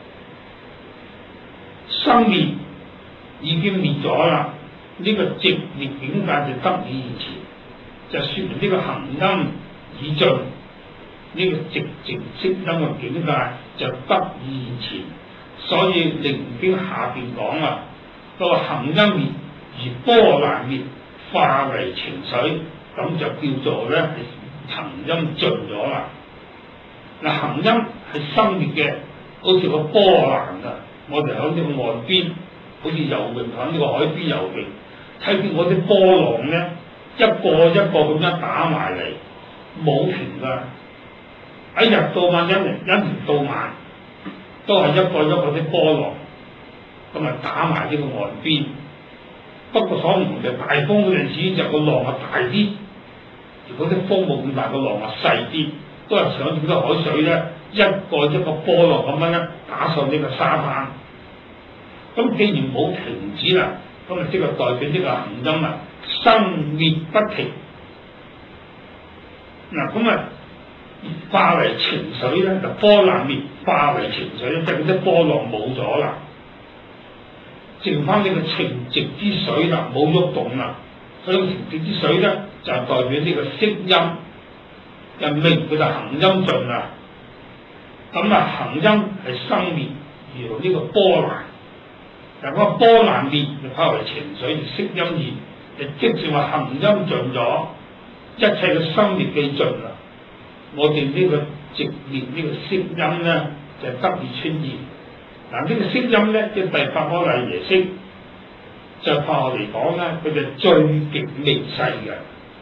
生滅已經滅咗啦，呢、這個寂滅境界就得以現前，就説明呢個行音已盡，呢、這個寂靜息音嘅境界就得以現前。所以《楞經》下邊講啊，嗰個行音滅而波瀾滅，化為情水，咁就叫做咧行音盡咗啦。嗱，行音係生滅嘅，好似個波瀾啊！我哋喺呢個岸邊，好似游泳喺呢個海邊游泳，睇見嗰啲波浪咧，一個一個咁樣打埋嚟，冇停㗎，一日到晚一年一年到晚，都係一個一個啲波浪，咁啊打埋呢個岸邊。不過所唔同嘅，大風嗰陣時就個浪啊大啲，如果啲風冇咁大，個浪啊細啲，都係想住啲海水咧，一個一個波浪咁樣咧打上呢個沙灘。咁既然冇停止啦，咁啊即係代表呢個行音啊生滅不停。嗱咁啊化為情水咧，就波瀾滅化為情水咧，即係嗰啲波浪冇咗啦。剩翻呢個情寂之水啦，冇喐動啦。所以情寂之水咧，就係代表呢個息音，就明佢就行音盡啦。咁啊，行音係生滅，如呢個波瀾。但嗰個波瀾滅就化為情水，息音現，就即是話行音盡咗，一切嘅生滅既盡啦。我哋呢個寂滅呢個息音咧，就得以出現。嗱，呢個息音咧，即係第八波羅耶識，就化學嚟講咧，佢就最極微細嘅。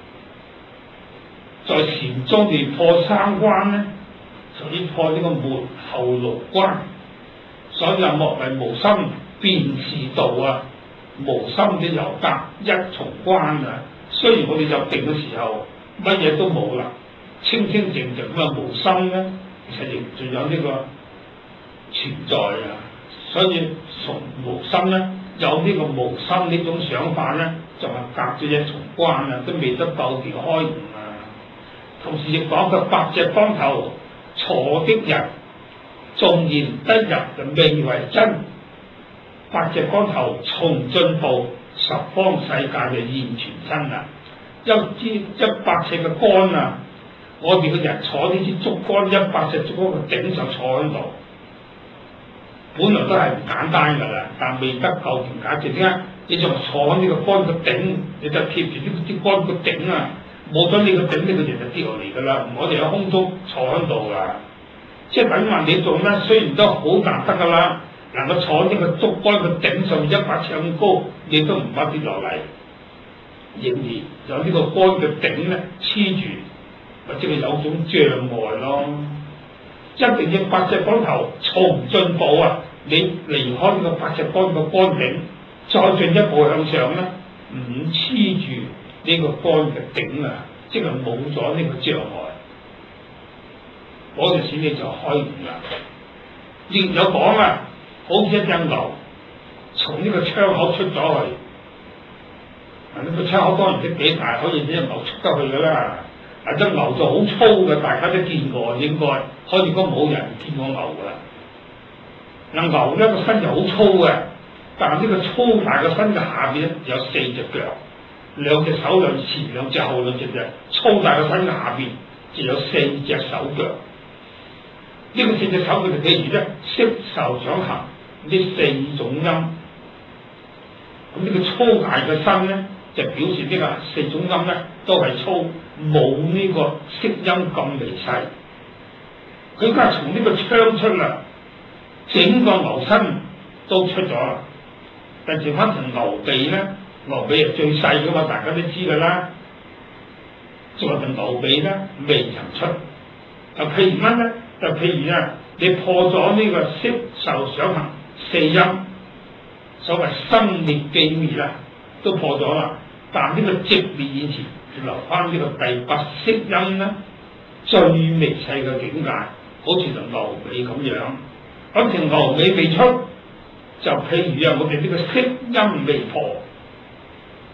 在禪宗哋破三關咧，就要破呢個門後六關。所以莫為無心便是道啊，無心嘅由隔一重關啊。雖然我哋入定嘅時候乜嘢都冇啦，清清靜靜咁啊無心咧，其實亦仲有呢個存在啊。所以從無心咧，有呢個無心呢種想法咧，就係隔咗一重關啊，都未得究竟開悟啊。同時亦講佢百尺竿頭坐的人，縱然得入就未為真。百尺竿頭從進步，十方世界就現全身啦。一支一百尺嘅竿啊，我哋嘅人坐呢支竹竿，一百尺竹竿嘅頂上坐喺度。本來都係唔簡單㗎啦，但未得究竟解決。點解？你仲坐喺呢個竿個頂，你就貼住呢支竿個頂啊！冇咗呢個頂，呢個人就跌落嚟㗎啦。我哋喺空中坐喺度㗎，即係等於話你做咩？雖然都好難得㗎啦，能夠坐呢個竹竿個頂上面一百尺咁高，你都唔怕跌落嚟。仍然有呢個竿嘅頂咧黐住，或者係有種障礙咯。一定要百尺竿頭從進步啊！你離開呢個百尺竿個竿頂，再進一步向上咧，唔黐住呢個竿嘅頂啊，即係冇咗呢個障礙，嗰陣時你就開悟啦。亦有講啊，好似一隻牛從呢個窗口出咗去，嗱、這、呢個窗口當然都幾大，可以俾隻牛出得去㗎啦。嗱，隻牛就好粗嘅，大家都見過，應該可以講冇人見過牛㗎。嗱，牛咧個身就好粗嘅，但係呢個粗大嘅身嘅下邊咧有四隻腳，兩隻手兩隻前，兩隻後兩隻嘅粗大嘅身嘅下邊就有四隻手腳。呢、這個四隻手腳就譬如咧色受想行呢四種音。咁呢個粗大嘅身咧，就表示呢個四種音咧都係粗，冇呢個息音咁微細。佢而家從呢個窗出啦，整個牛身都出咗啦。但剩翻條牛鼻咧，牛鼻係最細噶嘛，大家都知噶啦。仲有條牛鼻咧未曾出。啊，譬如乜咧？就譬如啊，你破咗呢個色受想行四音，所謂生滅記滅啦，都破咗啦。但呢個寂滅以前，就留翻呢個第八息音咧，最微細嘅境界，好似條牛尾咁樣。咁條牛尾未出，就譬如啊，我哋呢個息音未破，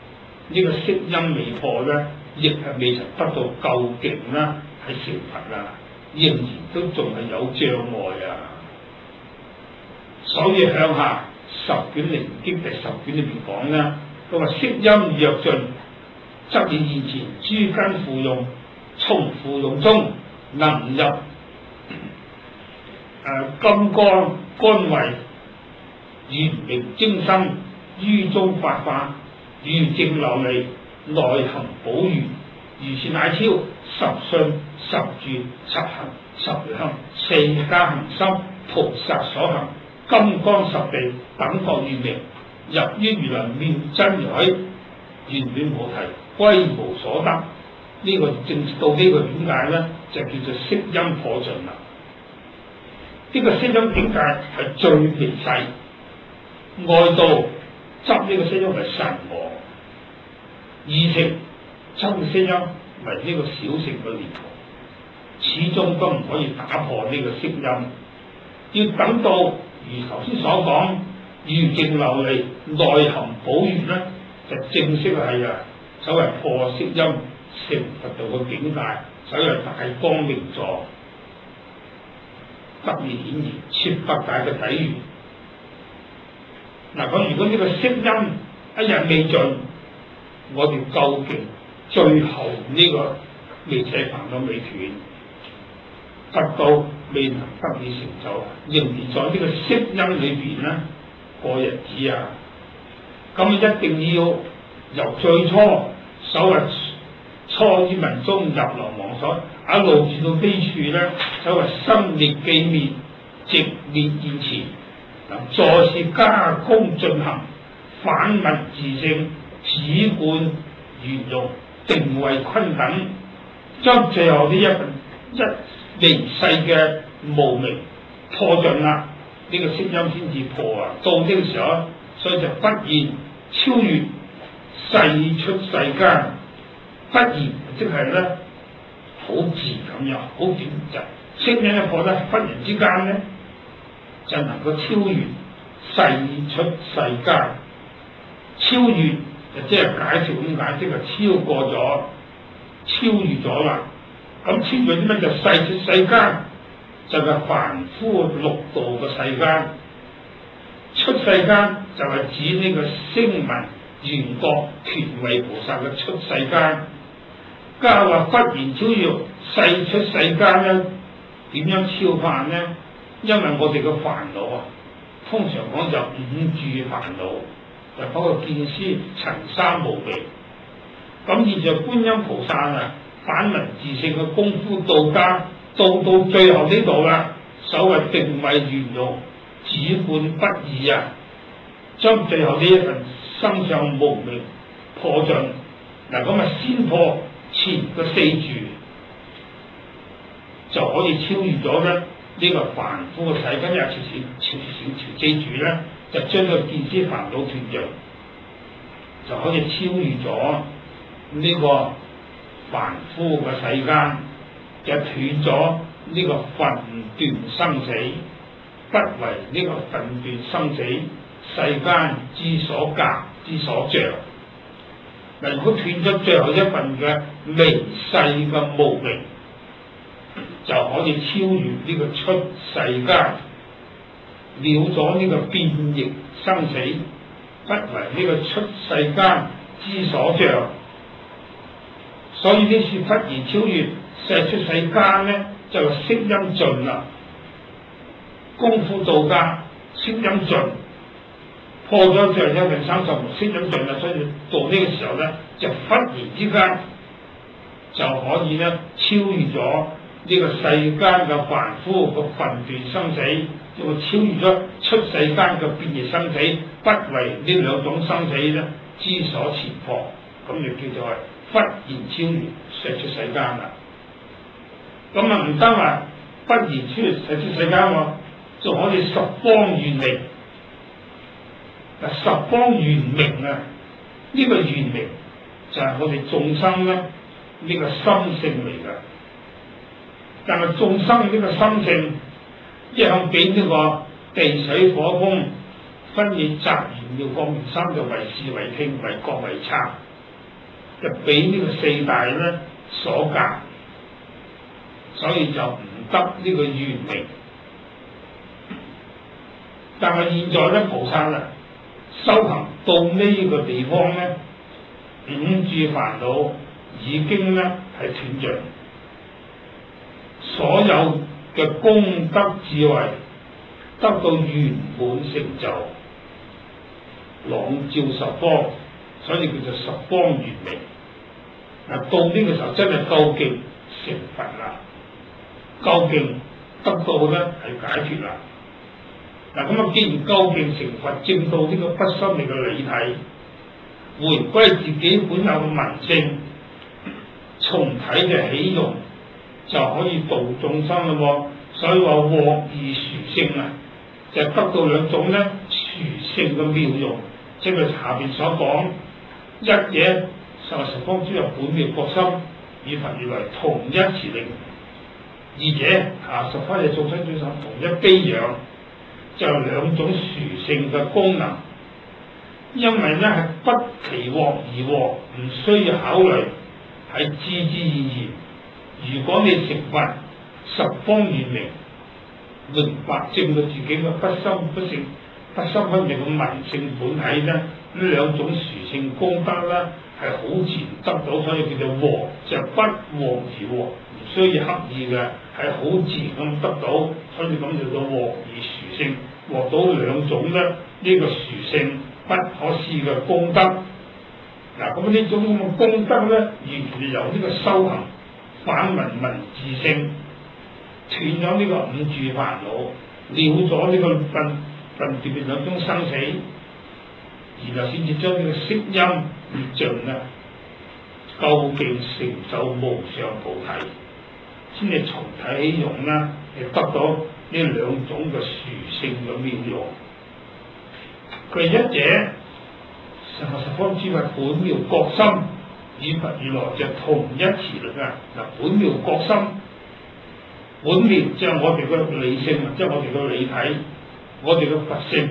呢、這個色陰未破咧，亦係未曾得到究竟啦，係成佛啊，仍然都仲係有障礙啊。所以向下十卷靈經第十卷裏邊講咧，佢話色陰若盡，則以現前諸根附用，從附用中能入誒、呃、金剛肝胃，元明精深，於中發化，如淨琉璃，內含寶源，如是乃超十信、十住、十行、十良、四加行心，菩薩所行金剛十地等覺圓明，入於如來面真如海，圓滿菩提歸無所得。呢、這個正到呢個境界咧，就叫做色陰破盡啦。呢、這個色陰境界係最微細，外道執呢個色陰為神我，意識執嘅色陰為呢個小乘嘅念頭，始終都唔可以打破呢個色陰。要等到如頭先所講，如淨琉璃內含寶源咧，就正式係啊，所謂破色陰成佛道嘅境界，所謂大光明座，得以顯現，徹不解嘅體緣。嗱，咁如果呢個色陰一日未盡，我哋究竟最後呢個微細煩惱未斷，得到未能得以成就，仍然在呢個色陰裏邊咧過日子啊！咁一定要由最初所謂初於文中入流忘所，一路至到呢處咧，所謂生滅既滅，直滅現前，嗱，再次加工進行，反問自性，止觀圓融，定慧坤等，將最後呢一份一微細嘅無明破盡啦，呢、這個色陰先至破啊！到呢個時候，所以就忽然超越世出世間，忽然即係咧好自咁樣，好短暫。色陰一破咧，忽然之間咧就能夠超越世出世間。超越就即係解釋咁解，即係超過咗，超越咗啦。咁超越啲咩？就世出世間，就係凡夫六道嘅世間。出世間就係指呢個聲聞緣覺權位菩薩嘅出世間。家話忽然超越世出世間咧，點樣超法呢？因為我哋嘅煩惱啊，通常講就五住煩惱。就包括見思塵三無明，咁現在觀音菩薩啊，反聞自性嘅功夫到家，到到最後呢度啦，所謂定慧圓融，止觀不二啊，將最後呢一份生相無明破盡，嗱咁啊先破前個四住，就可以超越咗咧呢個凡夫嘅世間，一朝朝朝朝四住咧。就將個見思煩惱斷盡，就可以超越咗呢個凡夫嘅世間，就斷咗呢個分段生死，不為呢個分段生死世間之所隔之所障。嗱，如果斷咗最後一份嘅微細嘅無明，就可以超越呢個出世間。了咗呢個變易生死，不為呢個出世間之所障，所以呢次忽然超越世出世間咧，就色陰盡啦，功夫到家，色陰盡，破咗最後一份生受，色陰盡啦，所以到呢個時候咧，就忽然之間就可以咧超越咗呢個世間嘅凡夫個分段生死。就會超越咗出世間嘅變異生死，不為呢兩種生死咧之所纏縛，咁就叫做係忽然超越世出世間啦。咁啊唔單話忽然超越世出世間喎，仲可以十方圓明。嗱，十方圓明啊，呢、這個圓明就係我哋眾生咧呢、這個心性嚟㗎。但係眾生呢個心性，一向俾呢個地水火風分別雜緣妙覺名三就為視為聽為覺為察， 就俾呢個四大咧所隔，所以就唔得呢個圓明。但係現在咧，菩薩啊修行到呢個地方咧，五住煩惱已經咧係斷盡，所有嘅功德智慧得到圓滿成就，朗照十方，所以叫做十方圓明。嗱，到呢個時候真係究竟成佛啦，究竟得到咧係解脫啦。嗱，咁啊，既然究竟成佛，證到呢個不生命嘅理體，回歸自己本有嘅文性，從體嘅起用，就可以度眾生咯。所以話獲二殊勝啊，就得到兩種咧殊勝嘅妙用，即係下邊所講，一者受十方諸佛本妙覺心，與佛如來同一持力；二者下十方嘅眾生眾生同一悲仰。就有兩種殊勝嘅功能，因為咧係不期獲而獲，唔需要考慮，係自自然然。如果你成佛，十方圓明，明白證到自己嘅不生不性、不生不滅嘅文性本體咧，呢兩種殊勝功德咧係好自然得到，所以叫做獲，就不獲而獲，唔需要刻意嘅，係好自然咁得到，所以咁叫做獲而殊勝。獲到兩種咧，呢、這個殊勝不可思議嘅功德。嗱，咁呢種咁嘅功德咧，完全由呢個修行反聞聞自性，斷咗呢個五住煩惱，了咗呢個分分別嘅兩種生死，然後先至將呢個色音滅盡咧，究竟成就無上菩提，先至從體起用啦，亦得到呢兩種嘅殊勝嘅妙用。佢一者受十方諸佛本妙覺心，與佛如來就同一持力啊！嗱，本妙覺心，本妙即係我哋嘅理性啊，即係我哋嘅理體，我哋嘅佛性，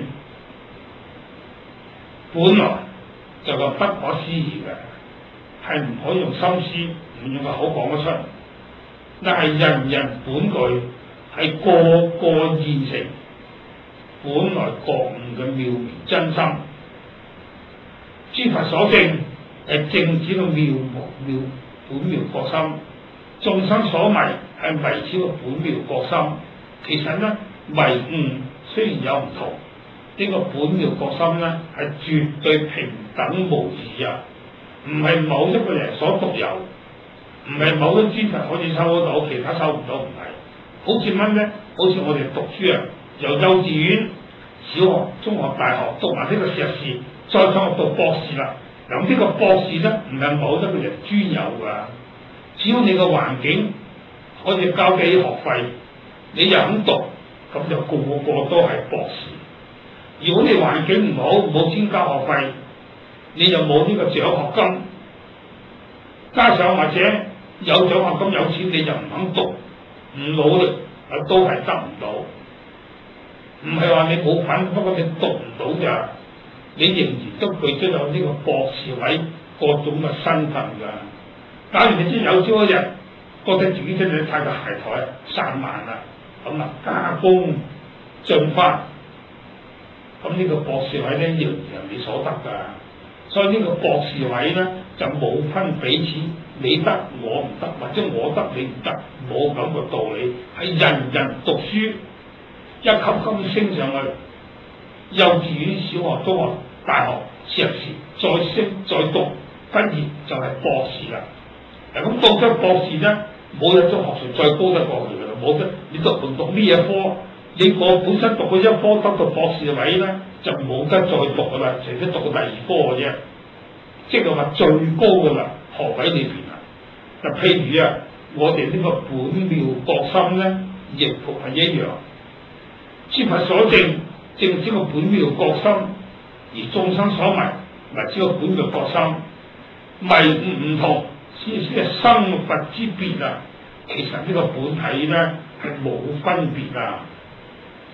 本來就係不可思議嘅，係唔可以用心思，唔用個口講得出，但係人人本具。係個個現成，本來覺悟嘅妙明真心，諸佛所證係正指嘅妙妙本妙覺心，眾生所迷係迷此嘅本妙覺心。其實咧迷悟雖然有唔同，呢、這個本妙覺心咧係絕對平等無異啊！唔係某一個人所獨有，唔係某一諸佛可以收得到，其他收唔到，唔係。好似乜咧？好似我哋讀書啊，由幼稚園、小學、中學、大學讀埋呢個碩士，再上學讀博士啦。咁呢個博士咧，唔係某一個人專有噶。只要你個環境可以交俾學費，你又肯讀，咁就個個都係博士。如果你環境唔好，冇錢交學費，你又冇呢個獎學金，加上或者有獎學金有錢，你就唔肯讀。唔努力啊，都係得唔到。唔係話你冇份，不過你讀唔到咋，你仍然都具足有呢個博士位各種嘅身份㗎。假如你真有朝一日覺得自己真係太過懈怠散漫啦，咁啊加工進發，咁呢個博士位咧仍然係你所得㗎。所以呢個博士位咧就冇分彼此。你得我唔得，或者我得你唔得，冇咁個道理。係人人讀書一級級升上去，幼稚園、小學、中學、大學、碩士，再升再讀畢業就係博士啦。嗱，咁到咗博士咧，冇一種學術再高得過去噶啦，冇得你讀唔讀呢一科，你我本身讀嗰一科得到博士位咧，就冇得再讀噶啦，除非讀到第二科嘅啫，即係話最高噶啦學位裏邊。就譬如啊，我哋呢個本妙覺心咧，亦復係一樣。諸佛所證，證知個本妙覺心，而眾生所迷，迷知個本妙覺心，迷悟唔同，先先係生佛之別啊！其實呢個本體咧係冇分別啊。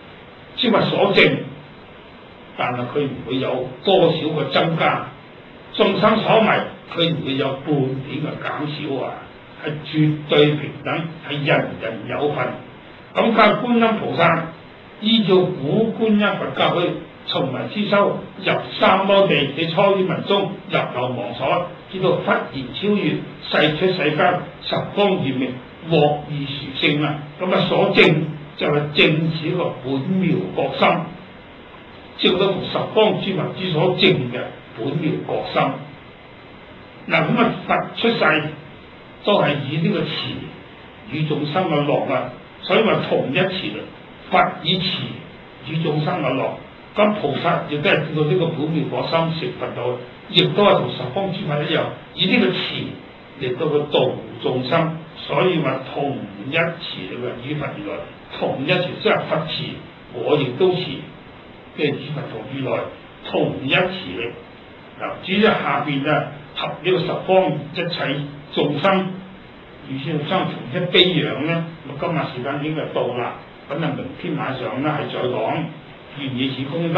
諸佛所證，但係佢唔會有多少個增加， 眾生所迷，佢唔會有半點嘅減少啊，係絕對平等，係人人有份。咁教觀音菩薩依照古觀音佛教去從文思修入三摩地，你初於文中入流忘所，至到忽然超越，世出世間十方圓明，獲義殊勝啊！咁啊所證就係證此個本妙覺心，證到同十方諸佛之所證嘅本妙覺心。嗱咁啊佛出世都係以呢個慈與眾生嘅樂啊，所以話同一慈，佛以慈與眾生嘅樂。咁菩薩亦都係見到呢個本妙覺心成佛道，亦都係同十方諸佛一樣，以呢個慈嚟到去度眾生，所以話同一慈嚟嘅與佛如來同一慈，即係佛慈，我亦都慈嘅與佛同如來同一慈力。嗱，至於下邊啊合呢個十方一切眾生與諸眾生同一悲仰咧，咁今日時間已經係到啦，咁啊明天晚上咧係再講。願以此功德，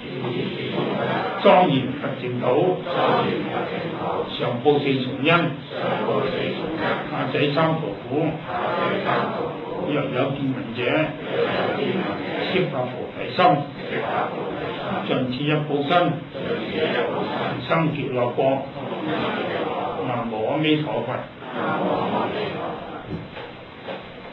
莊嚴佛淨土，上報四重恩，下濟三途苦。若有見聞者，悉發菩提心，盡此一報身，生極樂國。南無阿彌陀佛。